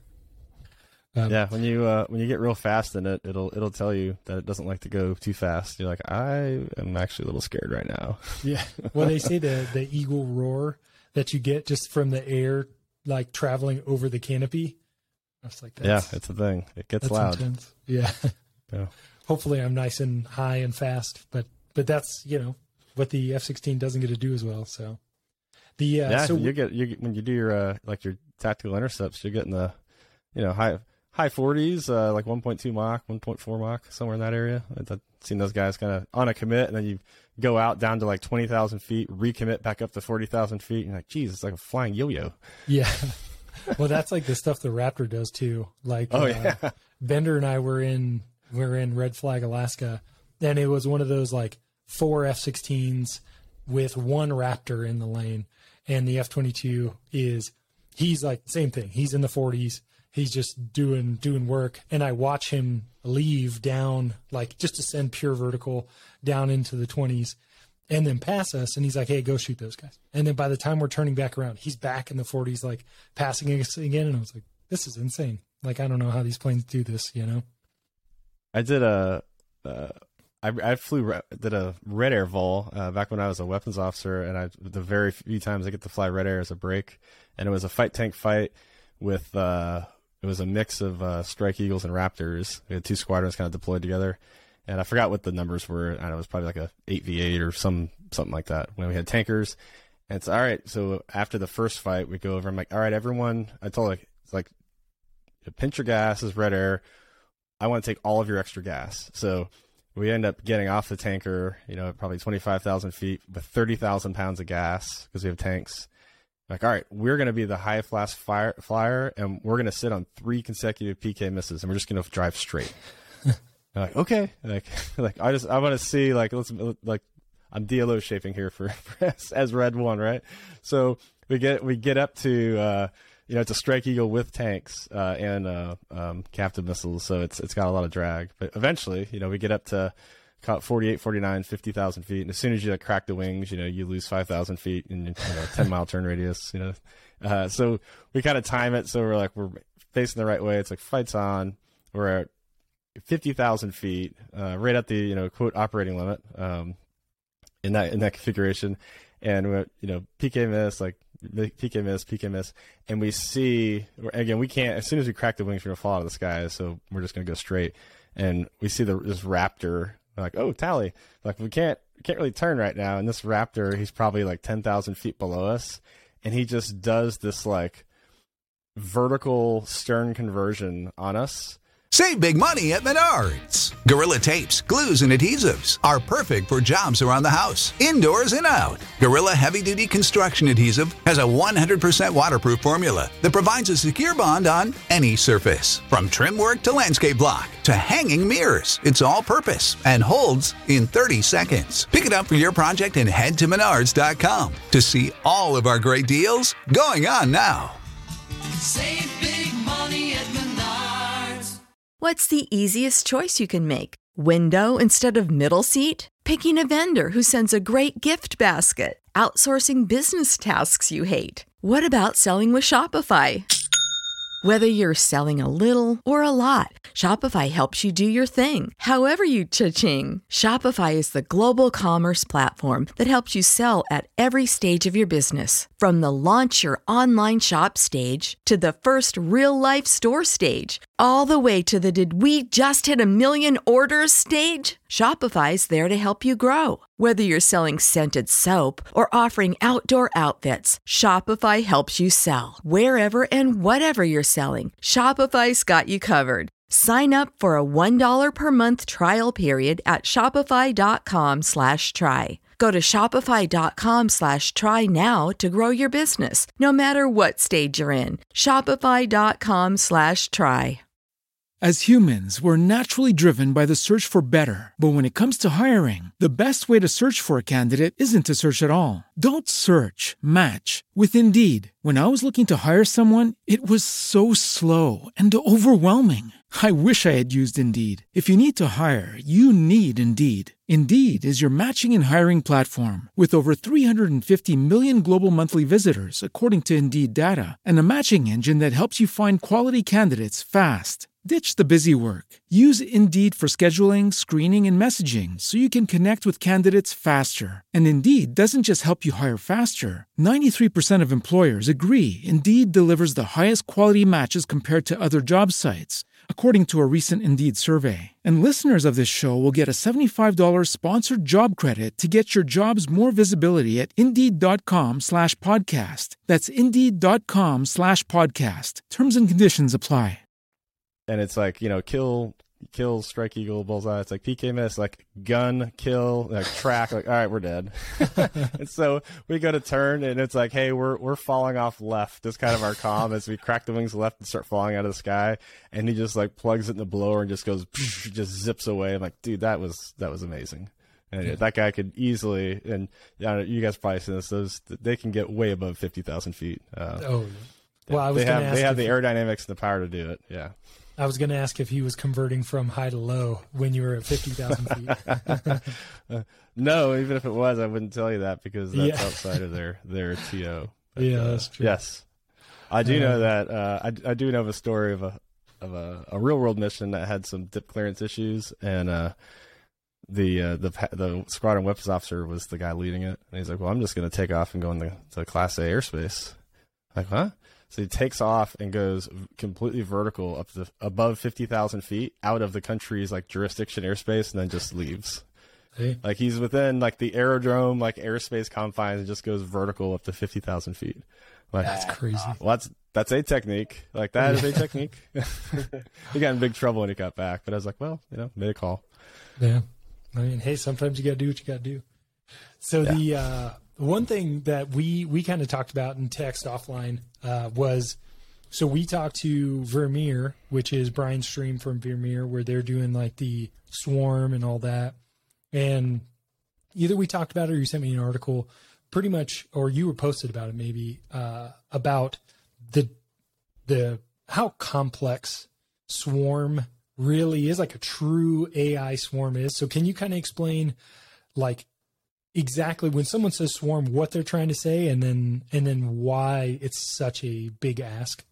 [SPEAKER 5] um,
[SPEAKER 6] yeah, when you uh, when you get real fast in it, it'll it'll tell you that it doesn't like to go too fast. You're like, I am actually a little scared right now.
[SPEAKER 5] Yeah, well, they say the the eagle roar that you get just from the air, like traveling over the canopy. Like
[SPEAKER 6] yeah, it's a thing. It gets loud.
[SPEAKER 5] Intense. Yeah.
[SPEAKER 6] yeah.
[SPEAKER 5] Hopefully I'm nice and high and fast, but but that's, you know, what the F sixteen doesn't get to do as well. So the uh,
[SPEAKER 6] yeah,
[SPEAKER 5] so
[SPEAKER 6] you get you when you do your uh, like your tactical intercepts, you're getting the you know high high forties, uh, like one point two Mach, one point four Mach, somewhere in that area. I've seen those guys kind of on a commit, and then you go out down to like twenty thousand feet, recommit back up to forty thousand feet, and you're like, geez, it's like a flying yo-yo.
[SPEAKER 5] Yeah. Well, that's like the stuff the Raptor does too. Like,
[SPEAKER 6] oh, yeah.
[SPEAKER 5] uh, Bender and I were in we were in Red Flag, Alaska, and it was one of those like four F sixteens with one Raptor in the lane, and the F twenty-two is he's like same thing. He's in the forties. He's just doing doing work, and I watch him leave down, like just descend pure vertical down into the twenties. And then pass us, and he's like, hey, go shoot those guys. And then by the time we're turning back around, he's back in the forties, like passing us again. And I was like, this is insane. Like, I don't know how these planes do this, you know?
[SPEAKER 6] I did a, uh, I, I flew, did a Red Air vol uh, back when I was a weapons officer. And I, the very few times I get to fly Red Air as a break. And it was a fight tank fight with, uh, it was a mix of uh, Strike Eagles and Raptors. We had two squadrons kind of deployed together. And I forgot what the numbers were. I don't know, it was probably like a eight v eight or some something like that when we had tankers. And it's all right. So after the first fight, we go over. I'm like, all right, everyone. I told like, it's like, pinch your gas is Red Air. I want to take all of your extra gas. So we end up getting off the tanker, you know, probably twenty-five thousand feet with thirty thousand pounds of gas because we have tanks. Like, all right, we're going to be the high flash fire, flyer, and we're going to sit on three consecutive P K misses, and we're just going to drive straight. Like, okay, like, like I just I want to see like let's like I'm D L O shaping here for, for as, as Red One, right? So we get we get up to uh, you know, it's a Strike Eagle with tanks uh, and uh, um, captive missiles, so it's it's got a lot of drag. But eventually, you know, we get up to forty-eight, forty-nine, fifty thousand feet. And as soon as you like, crack the wings, you know, you lose five thousand feet in, you know, ten mile turn radius, you know. Uh, so we kind of time it. So we're like, we're facing the right way. It's like fights on. We're at fifty thousand feet, uh, right at the, you know, quote operating limit, um, in that, in that configuration. And we're, you know, P K miss, like P K miss, P K miss. And we see, again, we can't, as soon as we crack the wings, we're going to fall out of the sky. So we're just going to go straight. And we see the, this Raptor. We're like, oh, tally. Like, we can't we can't really turn right now. And this Raptor, he's probably like ten thousand feet below us. And he just does this, like, vertical stern conversion on us.
[SPEAKER 1] Save big money at Menards. Gorilla Tapes, glues, and adhesives are perfect for jobs around the house, indoors and out. Gorilla Heavy Duty Construction Adhesive has a one hundred percent waterproof formula that provides a secure bond on any surface. From trim work to landscape block to hanging mirrors, it's all purpose and holds in thirty seconds. Pick it up for your project and head to menards dot com to see all of our great deals going on now.
[SPEAKER 2] Save big money at Menards.
[SPEAKER 7] What's the easiest choice you can make? Window instead of middle seat? Picking a vendor who sends a great gift basket? Outsourcing business tasks you hate? What about selling with Shopify? Whether you're selling a little or a lot, Shopify helps you do your thing, however you cha-ching. Shopify is the global commerce platform that helps you sell at every stage of your business. From the launch your online shop stage to the first real-life store stage, all the way to the did we just hit a million orders stage. Shopify's there to help you grow. Whether you're selling scented soap or offering outdoor outfits, Shopify helps you sell. Wherever and whatever you're selling, Shopify's got you covered. Sign up for a one dollar per month trial period at shopify.com slash try. Go to shopify.com slash try now to grow your business, no matter what stage you're in. Shopify.com slash try.
[SPEAKER 3] As humans, we're naturally driven by the search for better. But when it comes to hiring, the best way to search for a candidate isn't to search at all. Don't search, match with Indeed. When I was looking to hire someone, it was so slow and overwhelming. I wish I had used Indeed. If you need to hire, you need Indeed. Indeed is your matching and hiring platform with over three hundred fifty million global monthly visitors, according to Indeed data, and a matching engine that helps you find quality candidates fast. Ditch the busy work. Use Indeed for scheduling, screening, and messaging so you can connect with candidates faster. And Indeed doesn't just help you hire faster. ninety-three percent of employers agree Indeed delivers the highest quality matches compared to other job sites, according to a recent Indeed survey. And listeners of this show will get a seventy-five dollars sponsored job credit to get your jobs more visibility at Indeed.com slash podcast. That's Indeed.com slash podcast. Terms and conditions apply.
[SPEAKER 6] And it's like, you know, kill, kill, Strike Eagle, bullseye. It's like P K miss, like gun, kill, like track. Like, all right, we're dead. And so we go to turn, and it's like, hey, we're we're falling off left. It's kind of our comm as we crack the wings left and start falling out of the sky. And he just like plugs it in the blower and just goes, just zips away. I'm like, dude, that was that was amazing. And yeah. That guy could easily, and you know, you guys probably seen this. Those they can get way above fifty thousand feet. Uh,
[SPEAKER 5] oh, well, I was
[SPEAKER 6] they
[SPEAKER 5] going to
[SPEAKER 6] have
[SPEAKER 5] ask.
[SPEAKER 6] They have
[SPEAKER 5] if,
[SPEAKER 6] the aerodynamics and the power to do it. Yeah.
[SPEAKER 5] I was going to ask if he was converting from high to low when you were at fifty thousand feet.
[SPEAKER 6] uh, no, even if it was, I wouldn't tell you that because that's
[SPEAKER 5] yeah.
[SPEAKER 6] outside of their their T O. But,
[SPEAKER 5] yeah,
[SPEAKER 6] uh,
[SPEAKER 5] that's true.
[SPEAKER 6] Yes, I do
[SPEAKER 5] uh,
[SPEAKER 6] know that. Uh, I I do know of a story of a of a, a real world mission that had some dip clearance issues, and uh, the uh, the the squadron weapons officer was the guy leading it, and he's like, "Well, I'm just going to take off and go in the, the Class A airspace." Like, huh? So he takes off and goes completely vertical up to above fifty thousand feet out of the country's like jurisdiction airspace, and then just leaves.
[SPEAKER 5] Hey.
[SPEAKER 6] Like he's within like the aerodrome, like airspace confines, and just goes vertical up to fifty thousand feet. Like,
[SPEAKER 5] that's crazy.
[SPEAKER 6] Well, that's that's a technique. Like that is a technique. He got in big trouble when he got back, but I was like, well, you know, made a call.
[SPEAKER 5] Yeah. I mean, hey, sometimes you got to do what you got to do. So yeah. the uh, one thing that we we kind of talked about in text offline uh, was, so we talked to Vermeer, which is Brian's stream from Vermeer, where they're doing like the swarm and all that. And either we talked about it or you sent me an article pretty much, or you were posted about it maybe, uh, about the the how complex swarm really is, like a true A I swarm is. So can you kind of explain like exactly when someone says swarm, what they're trying to say, and then and then why it's such a big ask?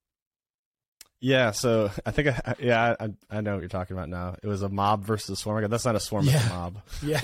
[SPEAKER 6] Yeah, so I think, I, yeah, I, I know what you're talking about now. It was a mob versus a swarm. That's not a swarm,
[SPEAKER 5] yeah.
[SPEAKER 6] it's a mob.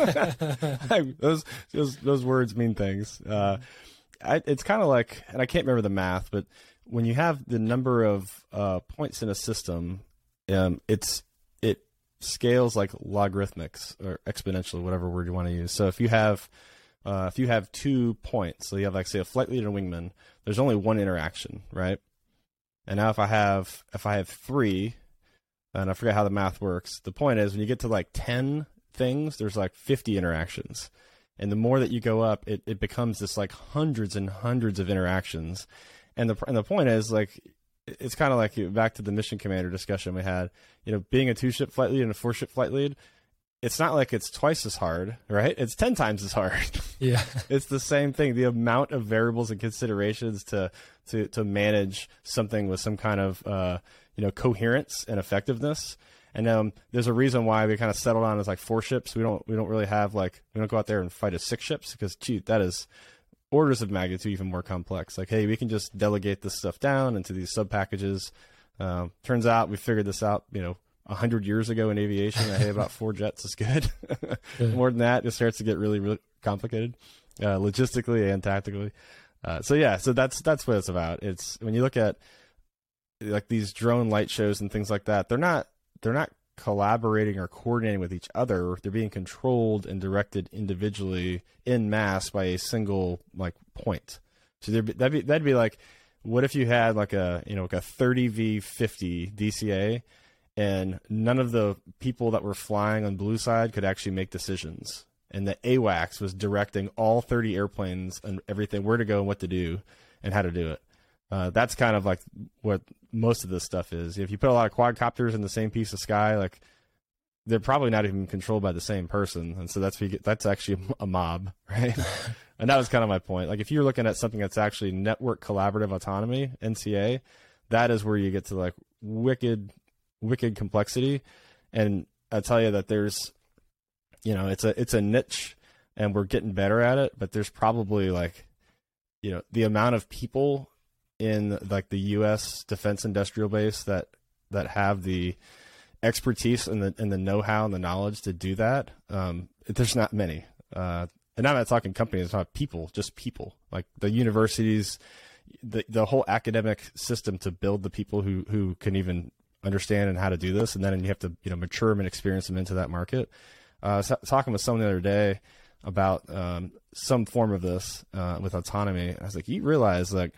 [SPEAKER 5] Yeah.
[SPEAKER 6] those, those those words mean things. Uh, I, it's kind of like, and I can't remember the math, but when you have the number of uh, points in a system, um, it's it scales like logarithmics or exponentially, whatever word you want to use. So if you have uh, if you have two points, so you have like say a flight lead and a wingman, there's only one interaction, right? And now if I have if I have three, and I forget how the math works, the point is when you get to like ten things, there's like fifty interactions. And the more that you go up, it, it becomes this like hundreds and hundreds of interactions. And the and the point is like it's kind of like back to the mission commander discussion we had, you know, being a two ship flight lead and a four ship flight lead, it's not like it's twice as hard, right? It's ten times as hard.
[SPEAKER 5] Yeah.
[SPEAKER 6] It's the same thing. The amount of variables and considerations to to to manage something with some kind of uh, you know, coherence and effectiveness. And um, there's a reason why we kind of settled on as like four ships. We don't we don't really have like we don't go out there and fight as six ships because gee, that is orders of magnitude even more complex. Like, hey, we can just delegate this stuff down into these sub packages. Uh, turns out we figured this out, you know, a hundred years ago in aviation. That, hey, about four jets is good. Yeah. More than that, it starts to get really, really complicated, uh, logistically and tactically. Uh, so yeah, so that's that's what it's about. It's when you look at like these drone light shows and things like that, they're not they're not collaborating or coordinating with each other. They're being controlled and directed individually in mass by a single like point. So there'd be, that'd be that'd be like, what if you had like a you know like a thirty v fifty D C A, and none of the people that were flying on blue side could actually make decisions, and the AWACS was directing all thirty airplanes and everything, where to go and what to do and how to do it. Uh, that's kind of like what most of this stuff is. If you put a lot of quadcopters in the same piece of sky, like they're probably not even controlled by the same person, and so that's get, that's actually a mob, right? And that was kind of my point. Like if you're looking at something that's actually network collaborative autonomy, N C A, that is where you get to like wicked, wicked complexity. And I tell you that there's, you know, it's a it's a niche, and we're getting better at it. But there's probably like, you know, the amount of people in like the U S defense industrial base that that have the expertise and the and the know-how and the knowledge to do that. Um, there's not many. Uh, and I'm not talking companies, I'm talking people, just people. Like the universities, the the whole academic system to build the people who who can even understand and how to do this, and then you have to you know mature them and experience them into that market. Uh, I was talking with someone the other day about um, some form of this uh, with autonomy. I was like, you realize like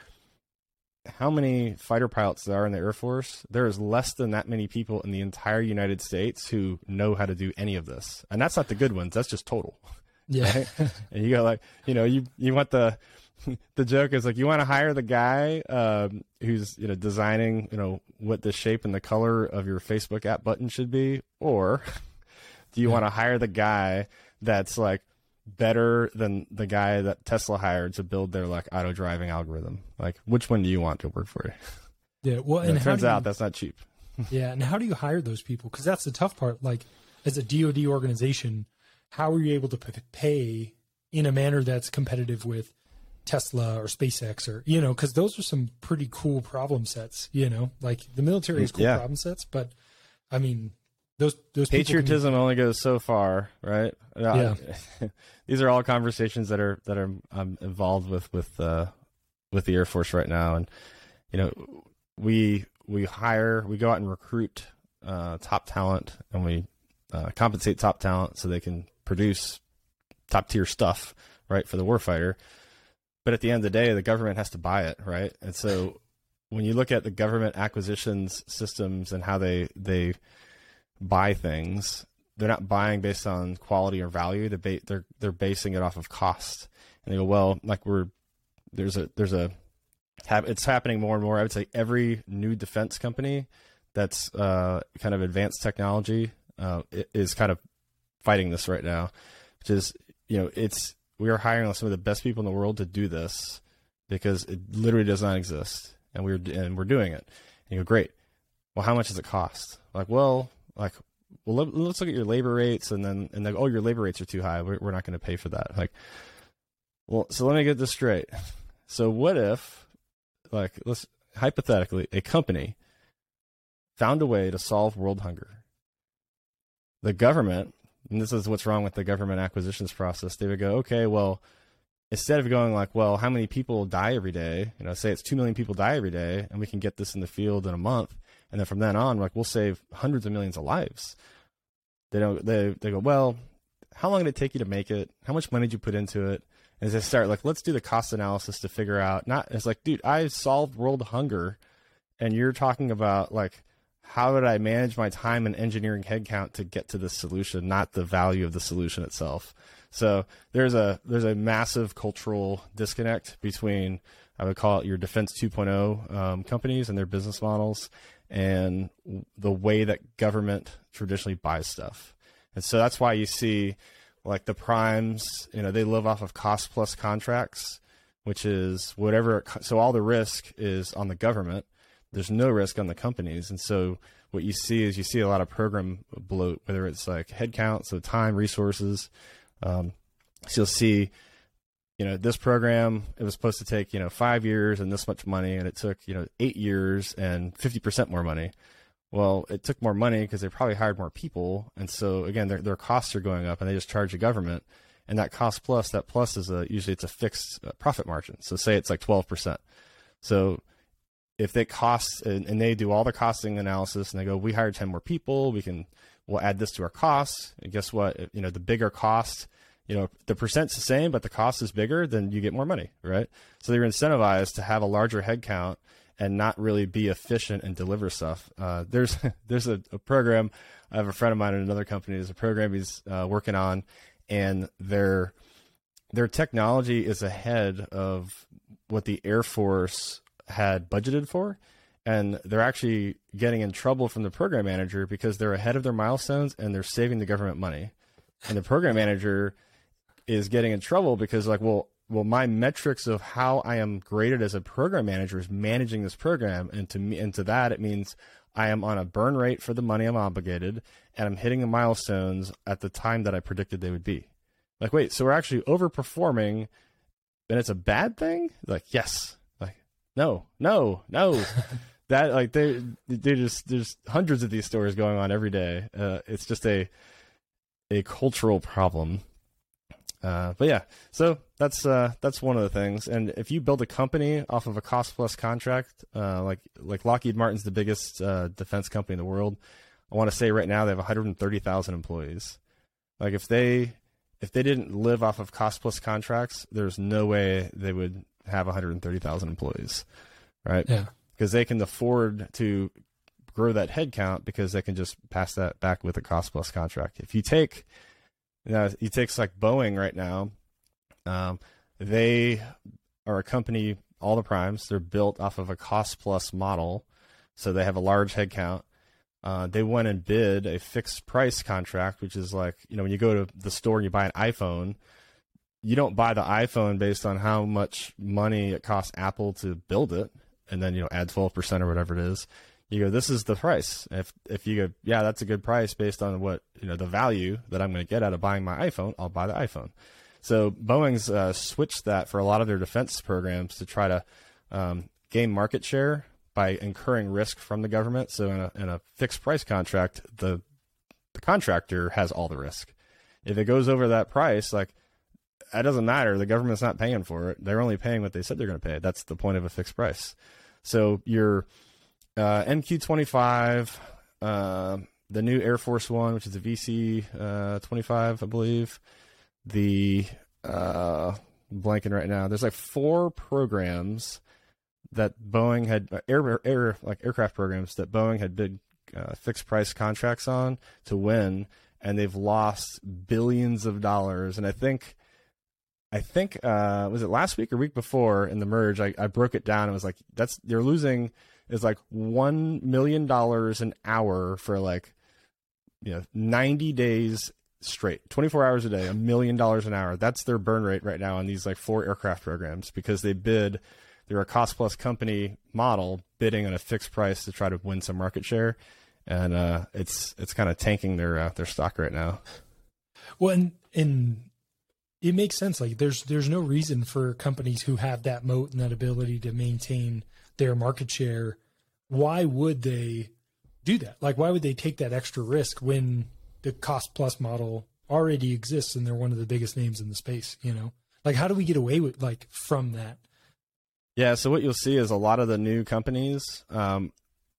[SPEAKER 6] how many fighter pilots there are in the Air Force? There is less than that many people in the entire United States who know how to do any of this. And that's not the good ones. That's just total.
[SPEAKER 5] Yeah.
[SPEAKER 6] Right? And you go like, you know, you, you want the, the joke is like, you want to hire the guy um, who's, you know, designing, you know, what the shape and the color of your Facebook app button should be? Or do you yeah. want to hire the guy that's like, better than the guy that Tesla hired to build their like auto driving algorithm? Like, which one do you want to work for you?
[SPEAKER 5] Yeah, well,
[SPEAKER 6] and,
[SPEAKER 5] and
[SPEAKER 6] it turns
[SPEAKER 5] you,
[SPEAKER 6] out that's not cheap.
[SPEAKER 5] Yeah, and how do you hire those people? Because that's the tough part. Like, as a D O D organization, how are you able to p- pay in a manner that's competitive with Tesla or SpaceX or you know? Because those are some pretty cool problem sets. You know, like the military has cool yeah. problem sets, but I mean. Those, those
[SPEAKER 6] patriotism
[SPEAKER 5] can...
[SPEAKER 6] only goes so far, right?
[SPEAKER 5] Yeah.
[SPEAKER 6] These are all conversations that are that are I'm involved with with uh, with the Air Force right now, and you know, we we hire, we go out and recruit uh, top talent, and we uh, compensate top talent so they can produce top tier stuff, right, for the warfighter. But at the end of the day, the government has to buy it, right? And so when you look at the government acquisitions systems and how they they buy things, they're not buying based on quality or value. They're ba- they're they're basing it off of cost. And they go, well, like we're there's a there's a it's happening more and more. I would say every new defense company that's uh, kind of advanced technology uh, is kind of fighting this right now, which is, you know, it's we are hiring some of the best people in the world to do this because it literally does not exist, and we're and we're doing it. And you go, great. Well, how much does it cost? Like, well, like, well, let, let's look at your labor rates, and then and then oh, your labor rates are too high. We're, we're not going to pay for that. Like, well, so let me get this straight. So what if, like, let's hypothetically, a company found a way to solve world hunger. The government, and this is what's wrong with the government acquisitions process, they would go, okay, well, instead of going like, well, how many people die every day? You know, say it's two million people die every day, and we can get this in the field in a month, and then from then on, like, we'll save hundreds of millions of lives. They don't. They they go, well, how long did it take you to make it? How much money did you put into it? And they start like, let's do the cost analysis to figure out. Not it's like, dude, I solved world hunger, and you're talking about like, how did I manage my time and engineering headcount to get to this solution, not the value of the solution itself. So there's a there's a massive cultural disconnect between, I would call it, your defense two point oh um, companies and their business models and the way that government traditionally buys stuff. And so that's why you see like the primes, you know, they live off of cost plus contracts, which is whatever. It, so all the risk is on the government. There's no risk on the companies. And so what you see is you see a lot of program bloat, whether it's like headcount, so time, resources. Um, so you'll see, you know, this program, it was supposed to take, you know, five years and this much money, and it took, you know, eight years and fifty percent more money. Well, it took more money because they probably hired more people. And so again, their, their costs are going up, and they just charge the government. And that cost plus, that plus is a, usually it's a fixed uh, profit margin. So say it's like twelve percent. So if they cost, and, and they do all the costing analysis, and they go, we hired ten more people, we can, we'll add this to our costs. And guess what? You know, the bigger cost, you know, the percent's the same, but the cost is bigger, then you get more money, right? So they're incentivized to have a larger headcount and not really be efficient and deliver stuff. Uh, there's there's a, a program, I have a friend of mine in another company, there's a program he's uh, working on, and their their technology is ahead of what the Air Force had budgeted for. And they're actually getting in trouble from the program manager because they're ahead of their milestones and they're saving the government money. And the program manager is getting in trouble because like, well, well, my metrics of how I am graded as a program manager is managing this program. And to me, and to that, it means I am on a burn rate for the money I'm obligated, and I'm hitting the milestones at the time that I predicted they would be. Like, wait, so we're actually overperforming and it's a bad thing? Like, yes. Like, no, no, no. That like they they just there's hundreds of these stories going on every day. Uh, it's just a a cultural problem. Uh, but yeah, so that's uh, that's one of the things. And if you build a company off of a cost plus contract, uh, like like Lockheed Martin's the biggest uh, defense company in the world. I want to say right now they have one hundred thirty thousand employees. Like if they if they didn't live off of cost plus contracts, there's no way they would have one hundred thirty thousand employees, right?
[SPEAKER 8] Yeah.
[SPEAKER 6] Because they can afford to grow that headcount because they can just pass that back with a cost plus contract. If you take, you know, you take like Boeing right now, um, they are a company, all the primes, they're built off of a cost plus model. So they have a large headcount. Uh, they went and bid a fixed price contract, which is like, you know, when you go to the store and you buy an iPhone, you don't buy the iPhone based on how much money it costs Apple to build it, and then, you know, add twelve percent or whatever it is. You go, this is the price. If if you go, yeah, that's a good price based on what, you know, the value that I'm going to get out of buying my iPhone, I'll buy the iPhone. So Boeing's uh, switched that for a lot of their defense programs to try to um, gain market share by incurring risk from the government. So in a, in a fixed price contract, the the contractor has all the risk. If it goes over that price, like, that doesn't matter. The government's not paying for it. They're only paying what they said they're going to pay. That's the point of a fixed price. So your uh, M Q twenty-five, uh, the new Air Force One, which is a V C uh, twenty-five, I believe. The uh, I'm blanking right now. There's like four programs that Boeing had air, air like aircraft programs that Boeing had bid uh, fixed price contracts on to win, and they've lost billions of dollars. And I think, I think, uh, was it last week or week before in the merge? I, I broke it down. It was like, that's, they're losing is like one million dollars an hour for like, you know, ninety days straight, twenty-four hours a day, a million dollars an hour. That's their burn rate right now on these like four aircraft programs, because they bid, they're a cost plus company model bidding on a fixed price to try to win some market share. And uh, it's it's kind of tanking their uh, their stock right now.
[SPEAKER 5] Well, and, and it makes sense. Like there's there's no reason for companies who have that moat and that ability to maintain their market share. Why would they do that? Like, why would they take that extra risk when the cost plus model already exists and they're one of the biggest names in the space? You know, like how do we get away with like from that?
[SPEAKER 6] Yeah. So what you'll see is a lot of the new companies. Um,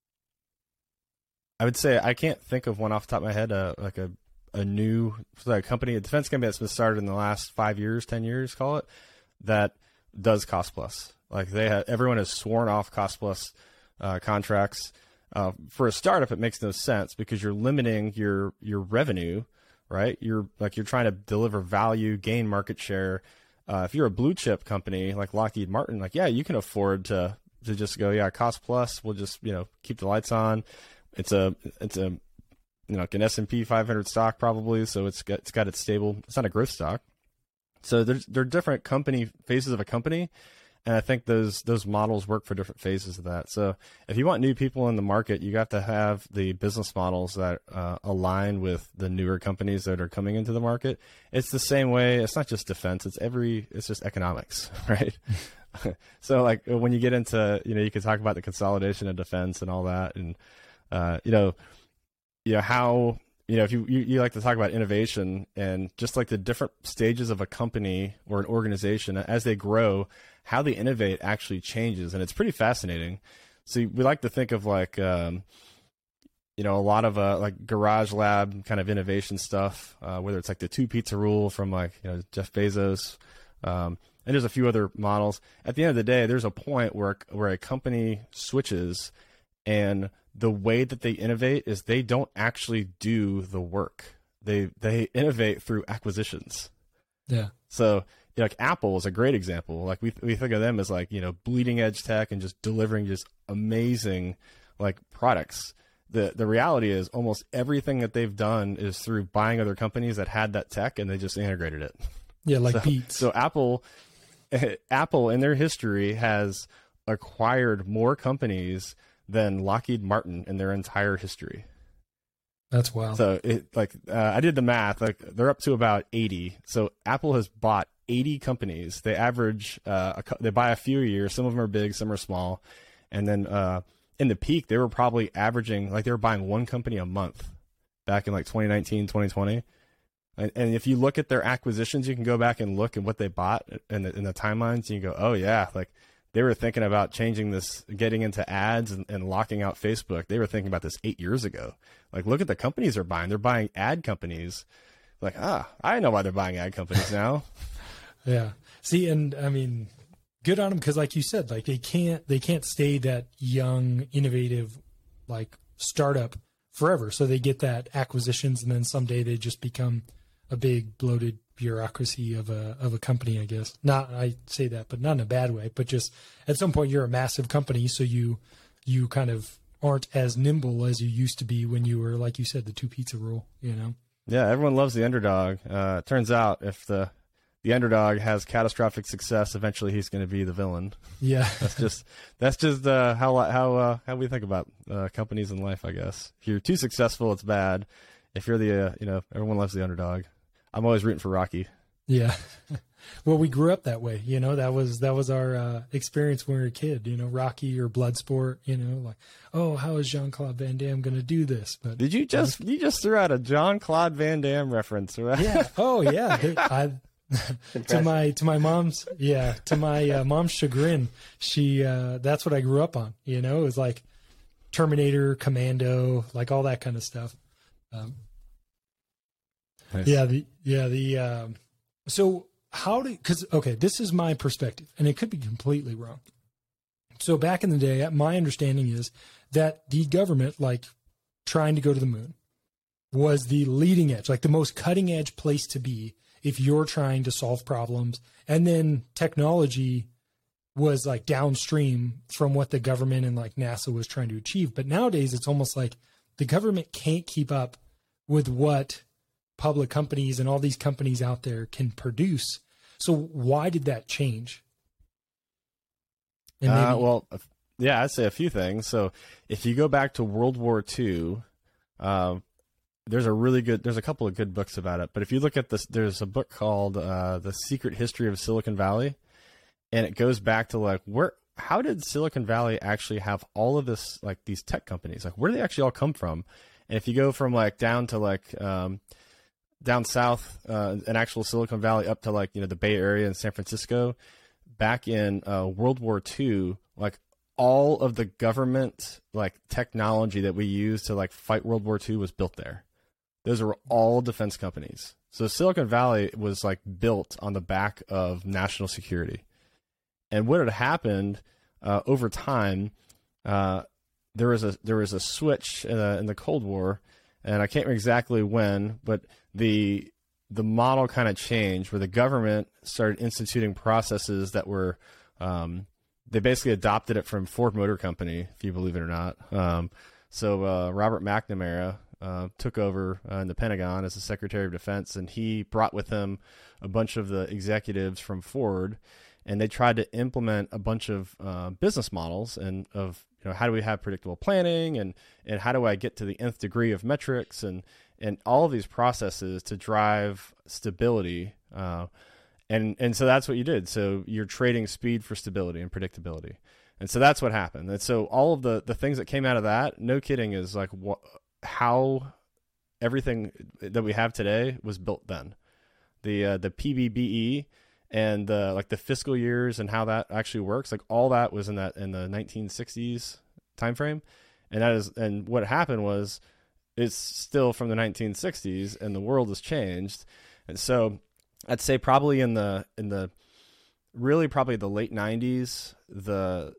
[SPEAKER 6] I would say I can't think of one off the top of my head, uh, like a, a new like company, a defense company that's been started in the last five years, ten years, call it, that does cost plus. Like they have, everyone has sworn off cost plus uh, contracts. Uh, for a startup, it makes no sense because you're limiting your your revenue, right? You're like you're trying to deliver value, gain market share. Uh, if you're a blue chip company like Lockheed Martin, like yeah, you can afford to to just go, yeah, cost plus. We'll just you know keep the lights on. It's a it's a you know like an S and P five hundred stock probably, so it's got it's got its stable. It's not a growth stock. So there's there are different company phases of a company, and I think those those models work for different phases of that. So if you want new people in the market, you got to have the business models that uh, align with the newer companies that are coming into the market. It's the same way. It's not just defense. It's every. It's just economics, right? So like when you get into you know you can talk about the consolidation of defense and all that, and Uh, you know, you know how you know if you, you you like to talk about innovation and just like the different stages of a company or an organization as they grow, how they innovate actually changes, and it's pretty fascinating. So we like to think of like um, you know a lot of uh, like garage lab kind of innovation stuff, uh, whether it's like the two pizza rule from like you know Jeff Bezos, um, and there's a few other models. At the end of the day, there's a point where where a company switches, and the way that they innovate is they don't actually do the work. They they innovate through acquisitions.
[SPEAKER 5] Yeah.
[SPEAKER 6] So you know, like Apple is a great example. Like we we think of them as like you know bleeding edge tech and just delivering just amazing like products. The the reality is almost everything that they've done is through buying other companies that had that tech and they just integrated it.
[SPEAKER 5] Yeah, like
[SPEAKER 6] so,
[SPEAKER 5] Beats.
[SPEAKER 6] So Apple Apple in their history has acquired more companies than Lockheed Martin in their entire history.
[SPEAKER 5] That's wild.
[SPEAKER 6] So it like uh, I did the math. Like they're up to about eighty. So Apple has bought eighty companies. They average uh, a, they buy a few a year. Some of them are big, some are small. And then uh, in the peak, they were probably averaging like they were buying one company a month back in like twenty nineteen, twenty twenty. And, and if you look at their acquisitions, you can go back and look at what they bought in the, in the timelines. And you go, oh yeah, like. They were thinking about changing this, getting into ads and, and locking out Facebook. They were thinking about this eight years ago. Like, look at the companies they're buying. They're buying ad companies. Like, ah, I know why they're buying ad companies now.
[SPEAKER 5] Yeah. See, and I mean, good on them because, like you said, like they can't they can't stay that young, innovative, like startup forever. So they get that acquisitions, and then someday they just become a big bloated bureaucracy of a of a company, I guess. Not I say that, but not in a bad way. But just at some point, you're a massive company, so you you kind of aren't as nimble as you used to be when you were, like you said, the two pizza rule. You know.
[SPEAKER 6] Yeah, everyone loves the underdog. Uh, it turns out if the the underdog has catastrophic success, eventually he's going to be the villain.
[SPEAKER 5] Yeah,
[SPEAKER 6] that's just that's just uh, how how uh, how we think about uh, companies in life, I guess. If you're too successful, it's bad. If you're the uh, you know everyone loves the underdog. I'm always rooting for Rocky.
[SPEAKER 5] Yeah. Well, we grew up that way. You know, that was that was our uh, experience when we were a kid, you know, Rocky or Bloodsport, you know, like, oh, how is Jean-Claude Van Damme going to do this? But
[SPEAKER 6] Did you just, you just threw out a Jean-Claude Van Damme reference, right?
[SPEAKER 5] Yeah. Oh, yeah. I, to my, to my mom's, yeah, to my uh, mom's chagrin, she, uh, that's what I grew up on, you know, it was like Terminator, Commando, like all that kind of stuff. Um, Nice. Yeah, the yeah the um, so how do because okay, this is my perspective, and it could be completely wrong. So back in the day, my understanding is that the government, like trying to go to the moon, was the leading edge, like the most cutting edge place to be if you're trying to solve problems. And then technology was like downstream from what the government and like NASA was trying to achieve. But nowadays it's almost like the government can't keep up with what public companies and all these companies out there can produce. So why did that change? And maybe,
[SPEAKER 6] uh, well, yeah, I'd say a few things. So if you go back to World War Two, uh, there's a really good, there's a couple of good books about it. But if you look at this, there's a book called uh, The Secret History of Silicon Valley. And it goes back to like, where, how did Silicon Valley actually have all of this, like these tech companies? Like, where do they actually all come from? And if you go from like down to like, um, down south, uh, an actual Silicon Valley up to like, you know, the Bay Area and San Francisco, back in uh, World War Two, like all of the government like technology that we use to like fight World War Two was built there. Those are all defense companies. So Silicon Valley was like built on the back of national security. And what had happened uh, over time, uh, there was a there was a switch in the, in the Cold War, and I can't remember exactly when, but the the model kind of changed where the government started instituting processes that were um, they basically adopted it from Ford Motor Company, if you believe it or not. Um, so uh, Robert McNamara uh, took over uh, in the Pentagon as the Secretary of Defense, and he brought with him a bunch of the executives from Ford. And they tried to implement a bunch of uh, business models and of, you know, how do we have predictable planning and, and how do I get to the nth degree of metrics and, and all of these processes to drive stability. Uh, and, and so that's what you did. So you're trading speed for stability and predictability. And so that's what happened. And so all of the, the things that came out of that, no kidding, is like wh- how everything that we have today was built then. The, uh, the P B B E, and the, like the fiscal years and how that actually works, like all that was in that in the nineteen sixties timeframe, and that is and what happened was it's still from the nineteen sixties, and the world has changed, and so I'd say probably in the in the really probably the late nineties, the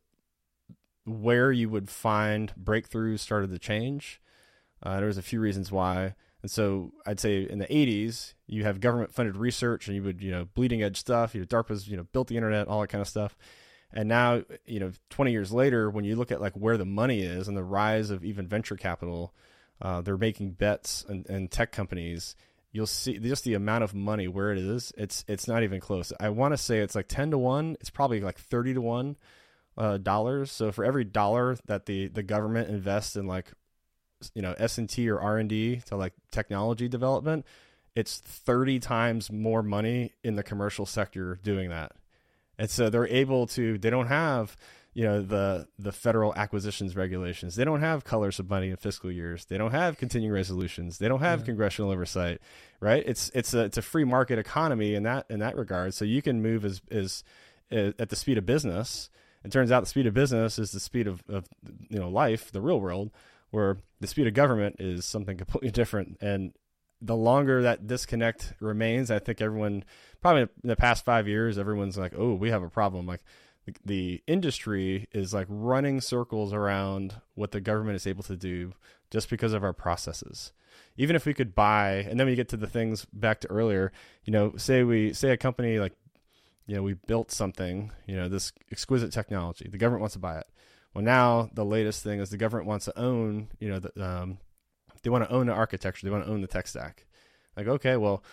[SPEAKER 6] where you would find breakthroughs started to change. Uh, there was a few reasons why. And so I'd say in the eighties, you have government funded research and you would, you know, bleeding edge stuff, you know, DARPA's, you know, built the internet, all that kind of stuff. And now, you know, twenty years later, when you look at like where the money is and the rise of even venture capital, uh, they're making bets and, and tech companies, you'll see just the amount of money where it is. It's, it's not even close. I want to say it's like ten to one. It's probably like thirty to one uh, dollars. So for every dollar that the, the government invests in like, you know, S and T or R and D to like technology development, it's thirty times more money in the commercial sector doing that. And so they're able to, they don't have, you know, the, the federal acquisitions regulations. They don't have colors of money in fiscal years. They don't have continuing resolutions. They don't have yeah. congressional oversight, right? It's, it's a, it's a free market economy in that, in that regard. So you can move as, as, as at the speed of business. It turns out the speed of business is the speed of, of, you know, life, the real world, where the speed of government is something completely different. And the longer that disconnect remains, I think everyone, probably in the past five years, everyone's like, oh, we have a problem. Like the, the industry is like running circles around what the government is able to do just because of our processes. Even if we could buy, and then we get to the things back to earlier, you know, say we, say a company like, you know, we built something, you know, this exquisite technology, the government wants to buy it. Well, now the latest thing is the government wants to own, you know, the, um, they want to own the architecture. They want to own the tech stack. Like, okay, well,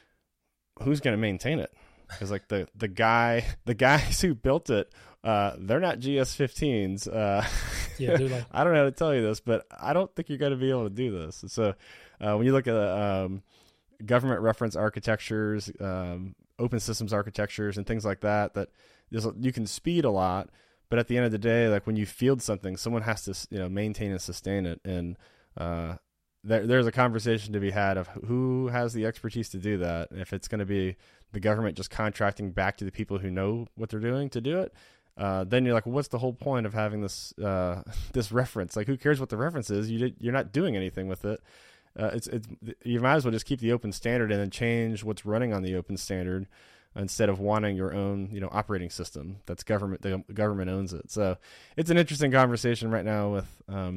[SPEAKER 6] who's going to maintain it? Because like the, the guy, the guys who built it, uh, they're not G S fifteens. Uh, yeah, they're like, I don't know how to tell you this, but I don't think you're going to be able to do this. And so uh, when you look at um, government reference architectures, um, open systems architectures, and things like that, that there's, you can speed a lot. But at the end of the day, like when you field something, someone has to, you know, maintain and sustain it. And uh, there, there's a conversation to be had of who has the expertise to do that. And if it's going to be the government just contracting back to the people who know what they're doing to do it, uh, then you're like, well, what's the whole point of having this uh, this reference? Like, who cares what the reference is? You did, you're not doing anything with it. Uh, it's it's you might as well just keep the open standard and then change what's running on the open standard, instead of wanting your own, you know, operating system that's government, the government owns it. So it's an interesting conversation right now with, um,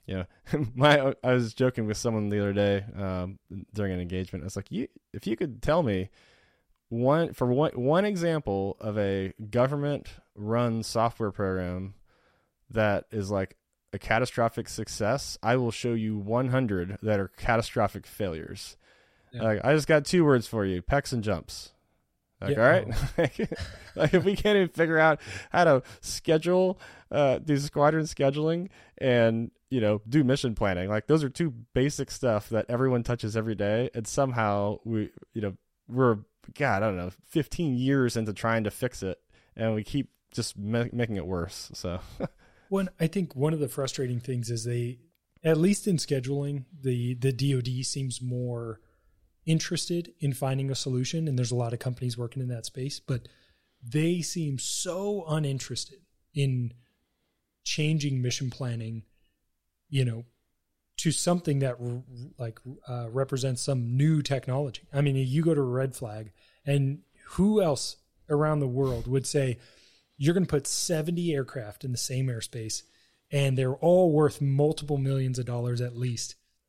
[SPEAKER 6] you know, my I was joking with someone the other day um, during an engagement. I was like, you, if you could tell me one for one one example of a government-run software program that is like a catastrophic success, I will show you one hundred that are catastrophic failures. Yeah. Like, I just got two words for you: pecs and jumps. Like, yeah. All right, like if we can't even figure out how to schedule, uh, do squadron scheduling, and you know, do mission planning, like those are two basic stuff that everyone touches every day, and somehow we, you know, we're God, I don't know, fifteen years into trying to fix it, and we keep just ma- making it worse. So,
[SPEAKER 5] one, I think one of the frustrating things is they, at least in scheduling, the the D O D seems more interested in finding a solution, and there's a lot of companies working in that space, but they seem so uninterested in changing mission planning, you know, to something that like uh, represents some new technology. I mean, you go to a red flag, and who else around the world would say you're going to put seventy aircraft in the same airspace, and they're all worth multiple millions of dollars at least,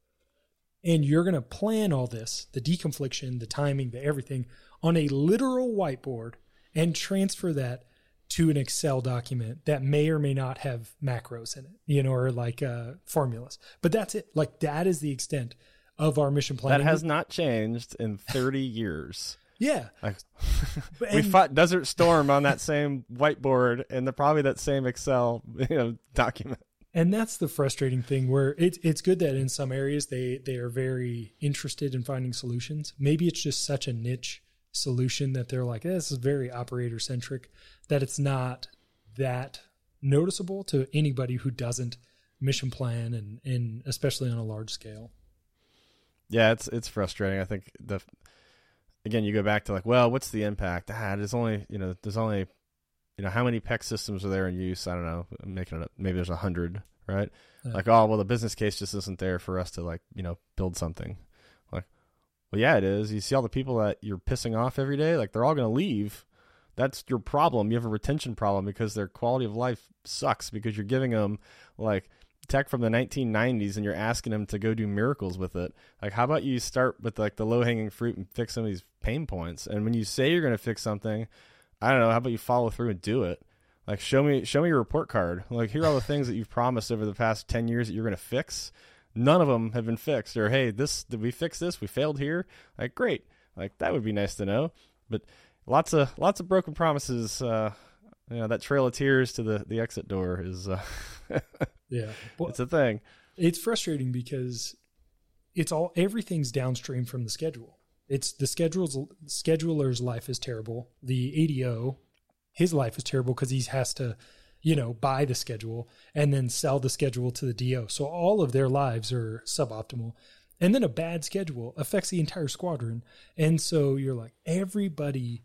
[SPEAKER 5] and you're going to plan all this, the deconfliction, the timing, the everything, on a literal whiteboard and transfer that to an Excel document that may or may not have macros in it, you know, or like uh, formulas. But that's it. Like, that is the extent of our mission planning.
[SPEAKER 6] That has not changed in thirty years.
[SPEAKER 5] Yeah.
[SPEAKER 6] Like,
[SPEAKER 5] but,
[SPEAKER 6] we
[SPEAKER 5] and,
[SPEAKER 6] fought Desert Storm on that same whiteboard and the, probably that same Excel, you know, document.
[SPEAKER 5] And that's the frustrating thing, where it, it's good that in some areas they, they are very interested in finding solutions. Maybe it's just such a niche solution that they're like, eh, this is very operator centric, that it's not that noticeable to anybody who doesn't mission plan, and, and especially on a large scale.
[SPEAKER 6] Yeah, it's it's frustrating. I think the again, you go back to like, well, what's the impact? Ah, there's only, you know, there's only, you know, how many P E C systems are there in use? I don't know. I'm making it up. Maybe there's a hundred, right? Yeah. Like, oh, well, the business case just isn't there for us to, like, you know, build something. Like, well, yeah, it is. You see all the people that you're pissing off every day, like, they're all going to leave. That's your problem. You have a retention problem because their quality of life sucks because you're giving them, like, tech from the nineteen nineties and you're asking them to go do miracles with it. Like, how about you start with, like, the low-hanging fruit and fix some of these pain points? And when you say you're going to fix something, I don't know, how about you follow through and do it? Like, show me show me your report card. Like, here are all the things that you've promised over the past ten years that you're going to fix. None of them have been fixed. Or, hey, this did we fix this? We failed here. Like, great. Like, that would be nice to know. But lots of lots of broken promises. Uh, you know, that trail of tears to the, the exit door is uh,
[SPEAKER 5] yeah, well,
[SPEAKER 6] it's a thing.
[SPEAKER 5] It's frustrating because it's all everything's downstream from the schedule. It's the schedule's scheduler's life is terrible. The A D O, his life is terrible because he has to, you know, buy the schedule and then sell the schedule to the D O. So all of their lives are suboptimal. And then a bad schedule affects the entire squadron. And so you're like, everybody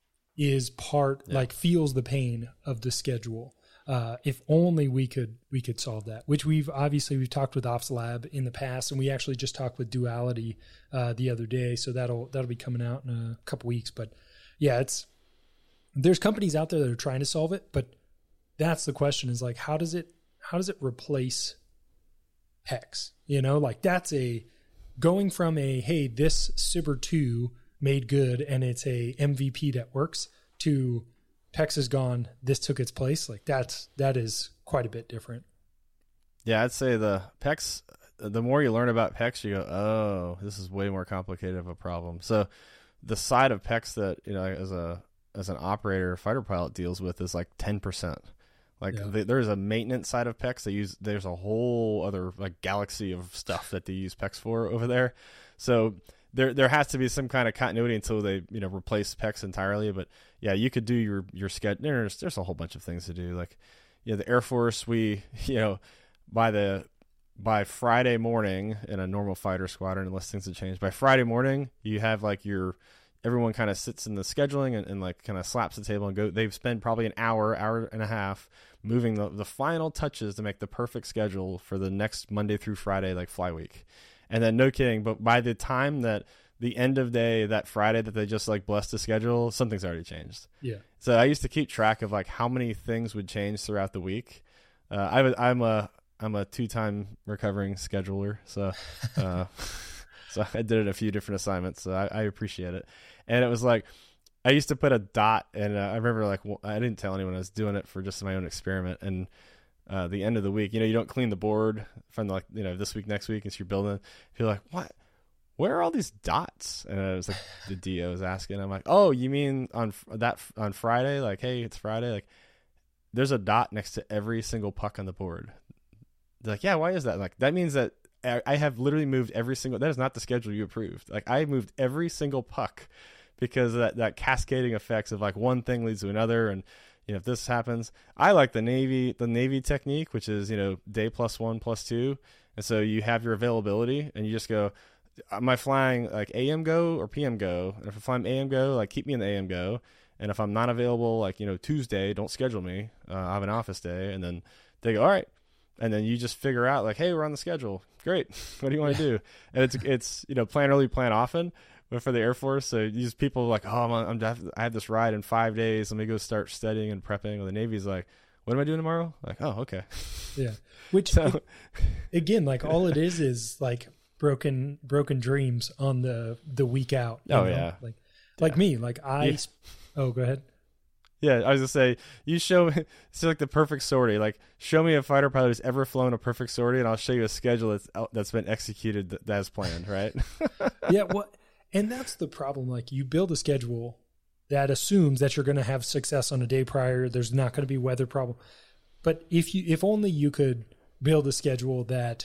[SPEAKER 5] is part, yeah. like feels the pain of the schedule. Uh, if only we could we could solve that, which we've obviously we've talked with Ops Lab in the past, and we actually just talked with Duality uh, the other day, so that'll that'll be coming out in a couple weeks. But yeah, it's there's companies out there that are trying to solve it, but that's the question: is like how does it how does it replace P E X? You know, like that's a going from a hey this S B I R two made good and it's a M V P that works to P E X is gone, this took its place. Like that's, that is quite a bit different.
[SPEAKER 6] Yeah, I'd say the P E X, the more you learn about P E X, you go, oh, this is way more complicated of a problem. So the side of P E X that, you know, as a, as an operator, fighter pilot deals with is like ten percent. Like yeah. the, there's a maintenance side of P E X. They use, there's a whole other like galaxy of stuff that they use P E X for over there. So There, there has to be some kind of continuity until they, you know, replace P E X entirely. But yeah, you could do your your schedule. There's, there's a whole bunch of things to do. Like, you know, the Air Force, we, you know, by the by Friday morning in a normal fighter squadron, unless things have changed, by Friday morning you have like your everyone kind of sits in the scheduling and, and like kind of slaps the table and go. They've spent probably an hour, hour and a half moving the the final touches to make the perfect schedule for the next Monday through Friday, like fly week. And then no kidding, but by the time that the end of day, that Friday that they just like blessed the schedule, something's already changed.
[SPEAKER 5] Yeah.
[SPEAKER 6] So I used to keep track of like how many things would change throughout the week. Uh, I was, I'm a, I'm a two-time recovering scheduler, so uh, so I did it a few different assignments. So I, I appreciate it. And it was like I used to put a dot, and uh, I remember like well, I didn't tell anyone I was doing it for just my own experiment. And uh, the end of the week, you know, you don't clean the board from like you know this week, next week, as you're building. You're like, what? Where are all these dots? And it was like the D O was asking. I'm like, oh, you mean on that on Friday? Like, hey, it's Friday. Like, there's a dot next to every single puck on the board. They're like, yeah, why is that? Like, that means that I have literally moved every single. That is not the schedule you approved. Like, I moved every single puck because of that that cascading effects of like one thing leads to another, and you know if this happens, I like the Navy the Navy technique, which is you know day plus one plus two, and so you have your availability, and you just go. Am I flying like A M go or P M go? And if I'm flying A M go, like keep me in the A M go. And if I'm not available, like, you know, Tuesday, don't schedule me. Uh, I have an office day. And then they go, all right. And then you just figure out like, hey, we're on the schedule. Great. What do you want to do? And it's, it's, you know, plan early, plan often. But for the Air Force, so these people like, oh, I'm, I'm def- I have this ride in five days. Let me go start studying and prepping. Or the Navy's like, what am I doing tomorrow? Like, oh, okay.
[SPEAKER 5] Yeah. Which, so, it, again, like all it is is like, broken broken dreams on the the week out.
[SPEAKER 6] Oh
[SPEAKER 5] know?
[SPEAKER 6] yeah,
[SPEAKER 5] like like
[SPEAKER 6] yeah.
[SPEAKER 5] me. Like I.
[SPEAKER 6] Yeah.
[SPEAKER 5] Oh, go ahead.
[SPEAKER 6] Yeah, I was gonna say you show me. It's like the perfect sortie. Like show me a fighter pilot who's ever flown a perfect sortie, and I'll show you a schedule that's that's been executed that, as planned. Right?
[SPEAKER 5] Yeah. Well, and that's the problem. Like you build a schedule that assumes that you're going to have success on a day prior. There's not going to be weather problem. But if you if only you could build a schedule that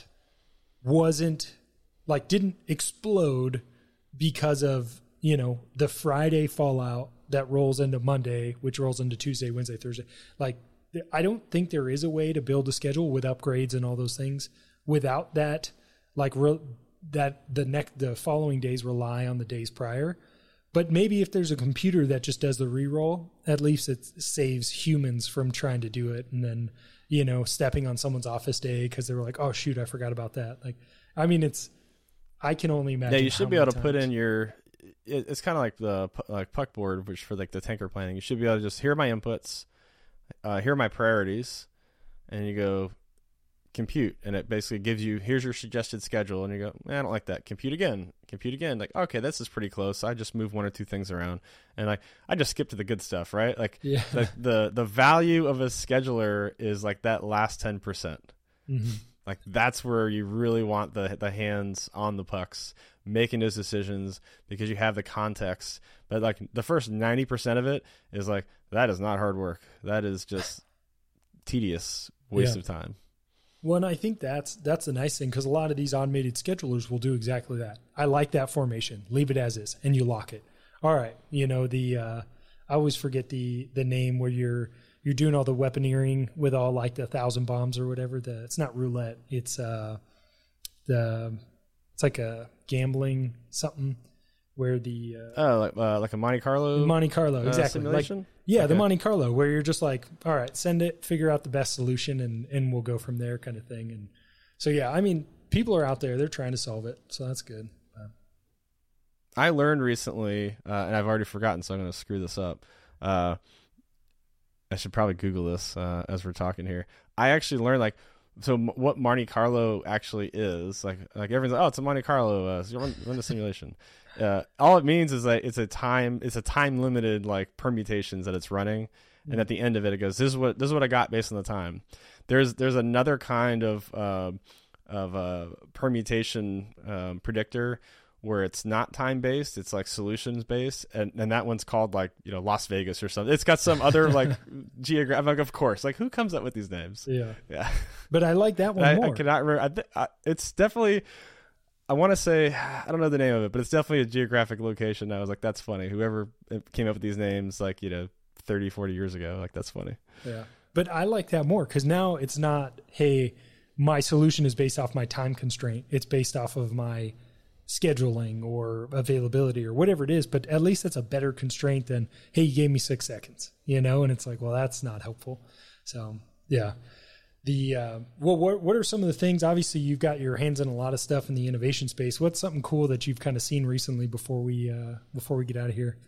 [SPEAKER 5] wasn't like didn't explode because of, you know, the Friday fallout that rolls into Monday, which rolls into Tuesday, Wednesday, Thursday. Like, I don't think there is a way to build a schedule with upgrades and all those things without that, like re- that the next, the following days rely on the days prior. But maybe if there's a computer that just does the reroll, at least it saves humans from trying to do it. And then, you know, stepping on someone's office day because they were like, oh shoot, I forgot about that. Like, I mean, it's, I can only imagine.
[SPEAKER 6] Yeah, you should be able to
[SPEAKER 5] times.
[SPEAKER 6] put in your. It, it's kind of like the like puck board, which for like the tanker planning, you should be able to just here are my inputs, uh, here are my priorities, and you go compute, and it basically gives you here's your suggested schedule, and you go, eh, I don't like that. Compute again, compute again. Like okay, this is pretty close. I just move one or two things around, and like I just skip to the good stuff, right? Like
[SPEAKER 5] yeah.
[SPEAKER 6] the the the value of a scheduler is like that last ten percent.
[SPEAKER 5] Mm-hmm.
[SPEAKER 6] Like that's where you really want the the hands on the pucks, making those decisions because you have the context. But like the first ninety percent of it is like, that is not hard work. That is just tedious waste
[SPEAKER 5] yeah.
[SPEAKER 6] of time.
[SPEAKER 5] Well, and I think that's, that's the nice thing because a lot of these automated schedulers will do exactly that. I like that formation. Leave it as is and you lock it. All right. You know, the, uh, I always forget the, the name where you're, you're doing all the weaponeering with all like the thousand bombs or whatever. The it's not roulette. It's uh the it's like a gambling something where the uh,
[SPEAKER 6] oh like uh, like a Monte Carlo
[SPEAKER 5] Monte Carlo
[SPEAKER 6] uh,
[SPEAKER 5] exactly
[SPEAKER 6] simulation?
[SPEAKER 5] Like, yeah
[SPEAKER 6] okay.
[SPEAKER 5] The Monte Carlo where you're just like all right send it figure out the best solution and and we'll go from there kind of thing. And so yeah I mean people are out there, they're trying to solve it, so that's good. Uh,
[SPEAKER 6] I learned recently uh, and I've already forgotten, so I'm going to screw this up. uh I should probably Google this uh, as we're talking here. I actually learned like, so m- what Monte Carlo actually is. Like, like everyone's like, oh, it's a Monte Carlo. Uh, so run, run the simulation. Uh, all it means is that it's a time, it's a time limited like permutations that it's running, mm-hmm. and at the end of it, it goes, this is what this is what I got based on the time. There's there's another kind of uh, of uh, permutation um, predictor where it's not time based, it's like solutions based, and, and that one's called like, you know, Las Vegas or something. It's got some other like geographic, like, of course, like who comes up with these names?
[SPEAKER 5] Yeah,
[SPEAKER 6] yeah.
[SPEAKER 5] But I like that one
[SPEAKER 6] I,
[SPEAKER 5] more.
[SPEAKER 6] I cannot remember. I th- I, it's definitely. I want to say I don't know the name of it, but it's definitely a geographic location. I was like, that's funny. Whoever came up with these names, like you know, thirty, forty years ago, like that's funny.
[SPEAKER 5] Yeah, but I like that more because now it's not, hey, my solution is based off my time constraint. It's based off of my scheduling or availability or whatever it is, but at least it's a better constraint than, hey, you gave me six seconds, you know? And it's like, well, that's not helpful. So yeah. The, uh, well, what, what are some of the things, obviously you've got your hands in a lot of stuff in the innovation space. What's something cool that you've kind of seen recently before we, uh, before we get out of here?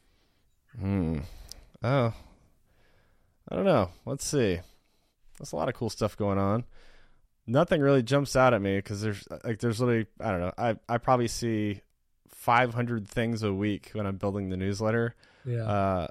[SPEAKER 6] Hmm. Oh, I don't know. Let's see. There's a lot of cool stuff going on. nothing really jumps out at me because there's like there's literally I don't know I I probably see five hundred things a week when I'm building the newsletter.
[SPEAKER 5] Yeah.
[SPEAKER 6] Uh,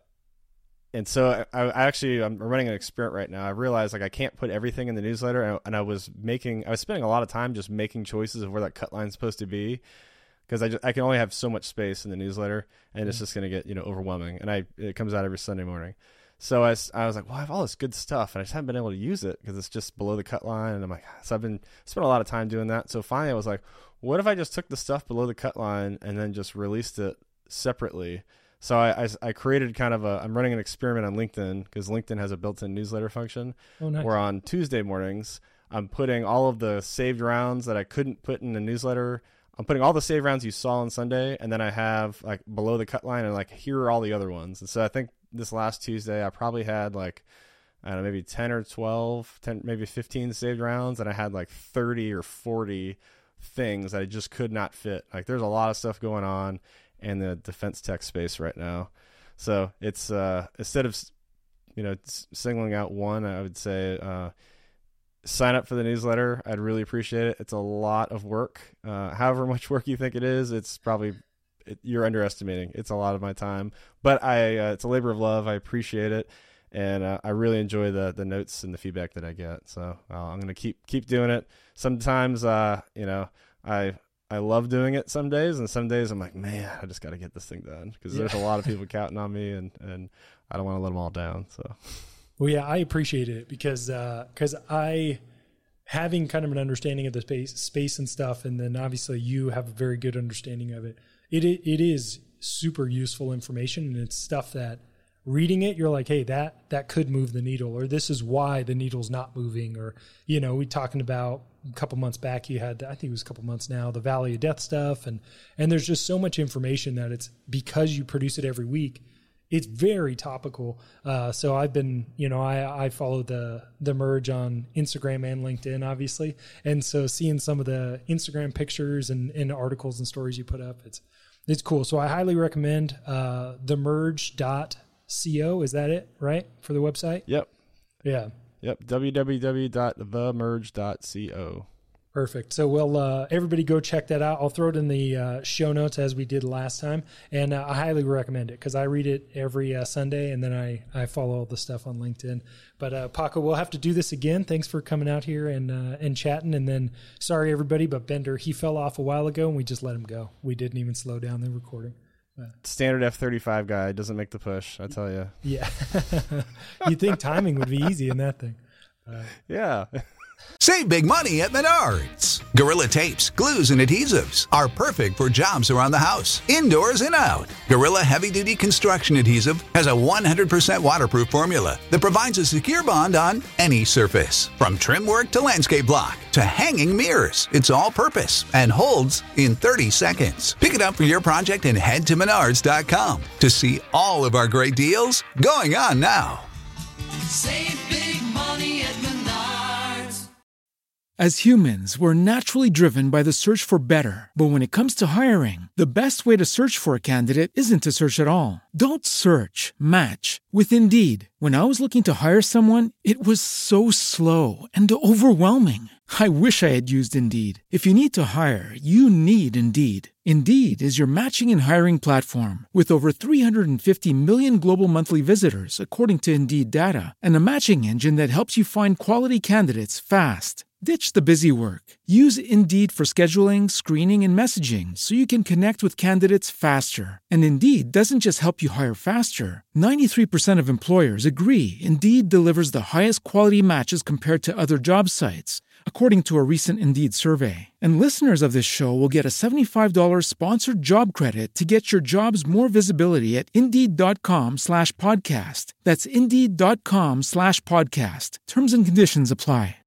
[SPEAKER 6] and so I, I actually I'm running an experiment right now. I realized like I can't put everything in the newsletter, and I, and I was making I was spending a lot of time just making choices of where that cut line's supposed to be. Because I, just, I can only have so much space in the newsletter, and mm-hmm. it's just going to get you know overwhelming. And I it comes out every Sunday morning, so I, I was like, well, I have all this good stuff, and I just haven't been able to use it because it's just below the cut line. And I'm like, so I've been spent a lot of time doing that. So finally, I was like, what if I just took the stuff below the cut line and then just released it separately? So I, I, I created kind of a I'm running an experiment on LinkedIn because LinkedIn has a built-in newsletter function.
[SPEAKER 5] Oh, nice.
[SPEAKER 6] Where on Tuesday mornings I'm putting all of the saved rounds that I couldn't put in the newsletter. I'm putting all the save rounds you saw on Sunday, and then I have like below the cut line, and like here are all the other ones. And so I think this last Tuesday I probably had like I don't know maybe ten or twelve, ten maybe fifteen saved rounds, and I had like thirty or forty things that I just could not fit. Like there's a lot of stuff going on in the defense tech space right now. So it's uh, instead of you know singling out one, I would say. Uh, Sign up for the newsletter. I'd really appreciate it. It's a lot of work. Uh, however much work you think it is, it's probably it, you're underestimating. It's a lot of my time, but I uh, it's a labor of love. I appreciate it, and uh, I really enjoy the the notes and the feedback that I get. So uh, I'm gonna keep keep doing it. Sometimes, uh, you know, I I love doing it some days, and some days I'm like, man, I just got to get this thing done because yeah. there's a lot of people counting on me, and and I don't want to let them all down. So.
[SPEAKER 5] Well, yeah, I appreciate it because because uh, I, having kind of an understanding of the space, space and stuff, and then obviously you have a very good understanding of it. It it is super useful information, and it's stuff that reading it, you're like, hey, that that could move the needle, or this is why the needle's not moving, or you know, we talking about a couple months back, you had, I think it was a couple months now, the Valley of Death stuff, and and there's just so much information that it's because you produce it every week. It's very topical. Uh, so I've been, you know, I, I follow the the merge on Instagram and LinkedIn, obviously. And so seeing some of the Instagram pictures and, and articles and stories you put up, it's it's cool. So I highly recommend uh, the merge dot co. Is that it, right, for the website?
[SPEAKER 6] Yep.
[SPEAKER 5] Yeah.
[SPEAKER 6] Yep. w w w dot the merge dot co.
[SPEAKER 5] Perfect. So we'll uh, everybody go check that out. I'll throw it in the uh, show notes as we did last time, and uh, I highly recommend it because I read it every uh, Sunday, and then I, I follow all the stuff on LinkedIn. But uh, Paco, we'll have to do this again. Thanks for coming out here and uh, and chatting. And then sorry everybody, but Bender, he fell off a while ago, and we just let him go. We didn't even slow down the recording. Uh,
[SPEAKER 6] Standard F thirty-five guy doesn't make the push, I tell you.
[SPEAKER 5] Yeah. You'd think timing would be easy in that thing. Uh,
[SPEAKER 6] yeah.
[SPEAKER 1] Save big money at Menards. Gorilla tapes, glues, and adhesives are perfect for jobs around the house, indoors and out. Gorilla Heavy Duty Construction Adhesive has a one hundred percent waterproof formula that provides a secure bond on any surface. From trim work to landscape block to hanging mirrors, it's all purpose and holds in thirty seconds. Pick it up for your project and head to menards dot com to see all of our great deals going on now.
[SPEAKER 2] Save big money at Menards.
[SPEAKER 3] As humans, we're naturally driven by the search for better. But when it comes to hiring, the best way to search for a candidate isn't to search at all. Don't search, match with Indeed. When I was looking to hire someone, it was so slow and overwhelming. I wish I had used Indeed. If you need to hire, you need Indeed. Indeed is your matching and hiring platform with over three hundred fifty million global monthly visitors, according to Indeed data, and a matching engine that helps you find quality candidates fast. Ditch the busy work. Use Indeed for scheduling, screening, and messaging so you can connect with candidates faster. And Indeed doesn't just help you hire faster. ninety-three percent of employers agree Indeed delivers the highest quality matches compared to other job sites, according to a recent Indeed survey. And listeners of this show will get a seventy-five dollars sponsored job credit to get your jobs more visibility at Indeed.com slash podcast. That's Indeed.com slash podcast. Terms and conditions apply.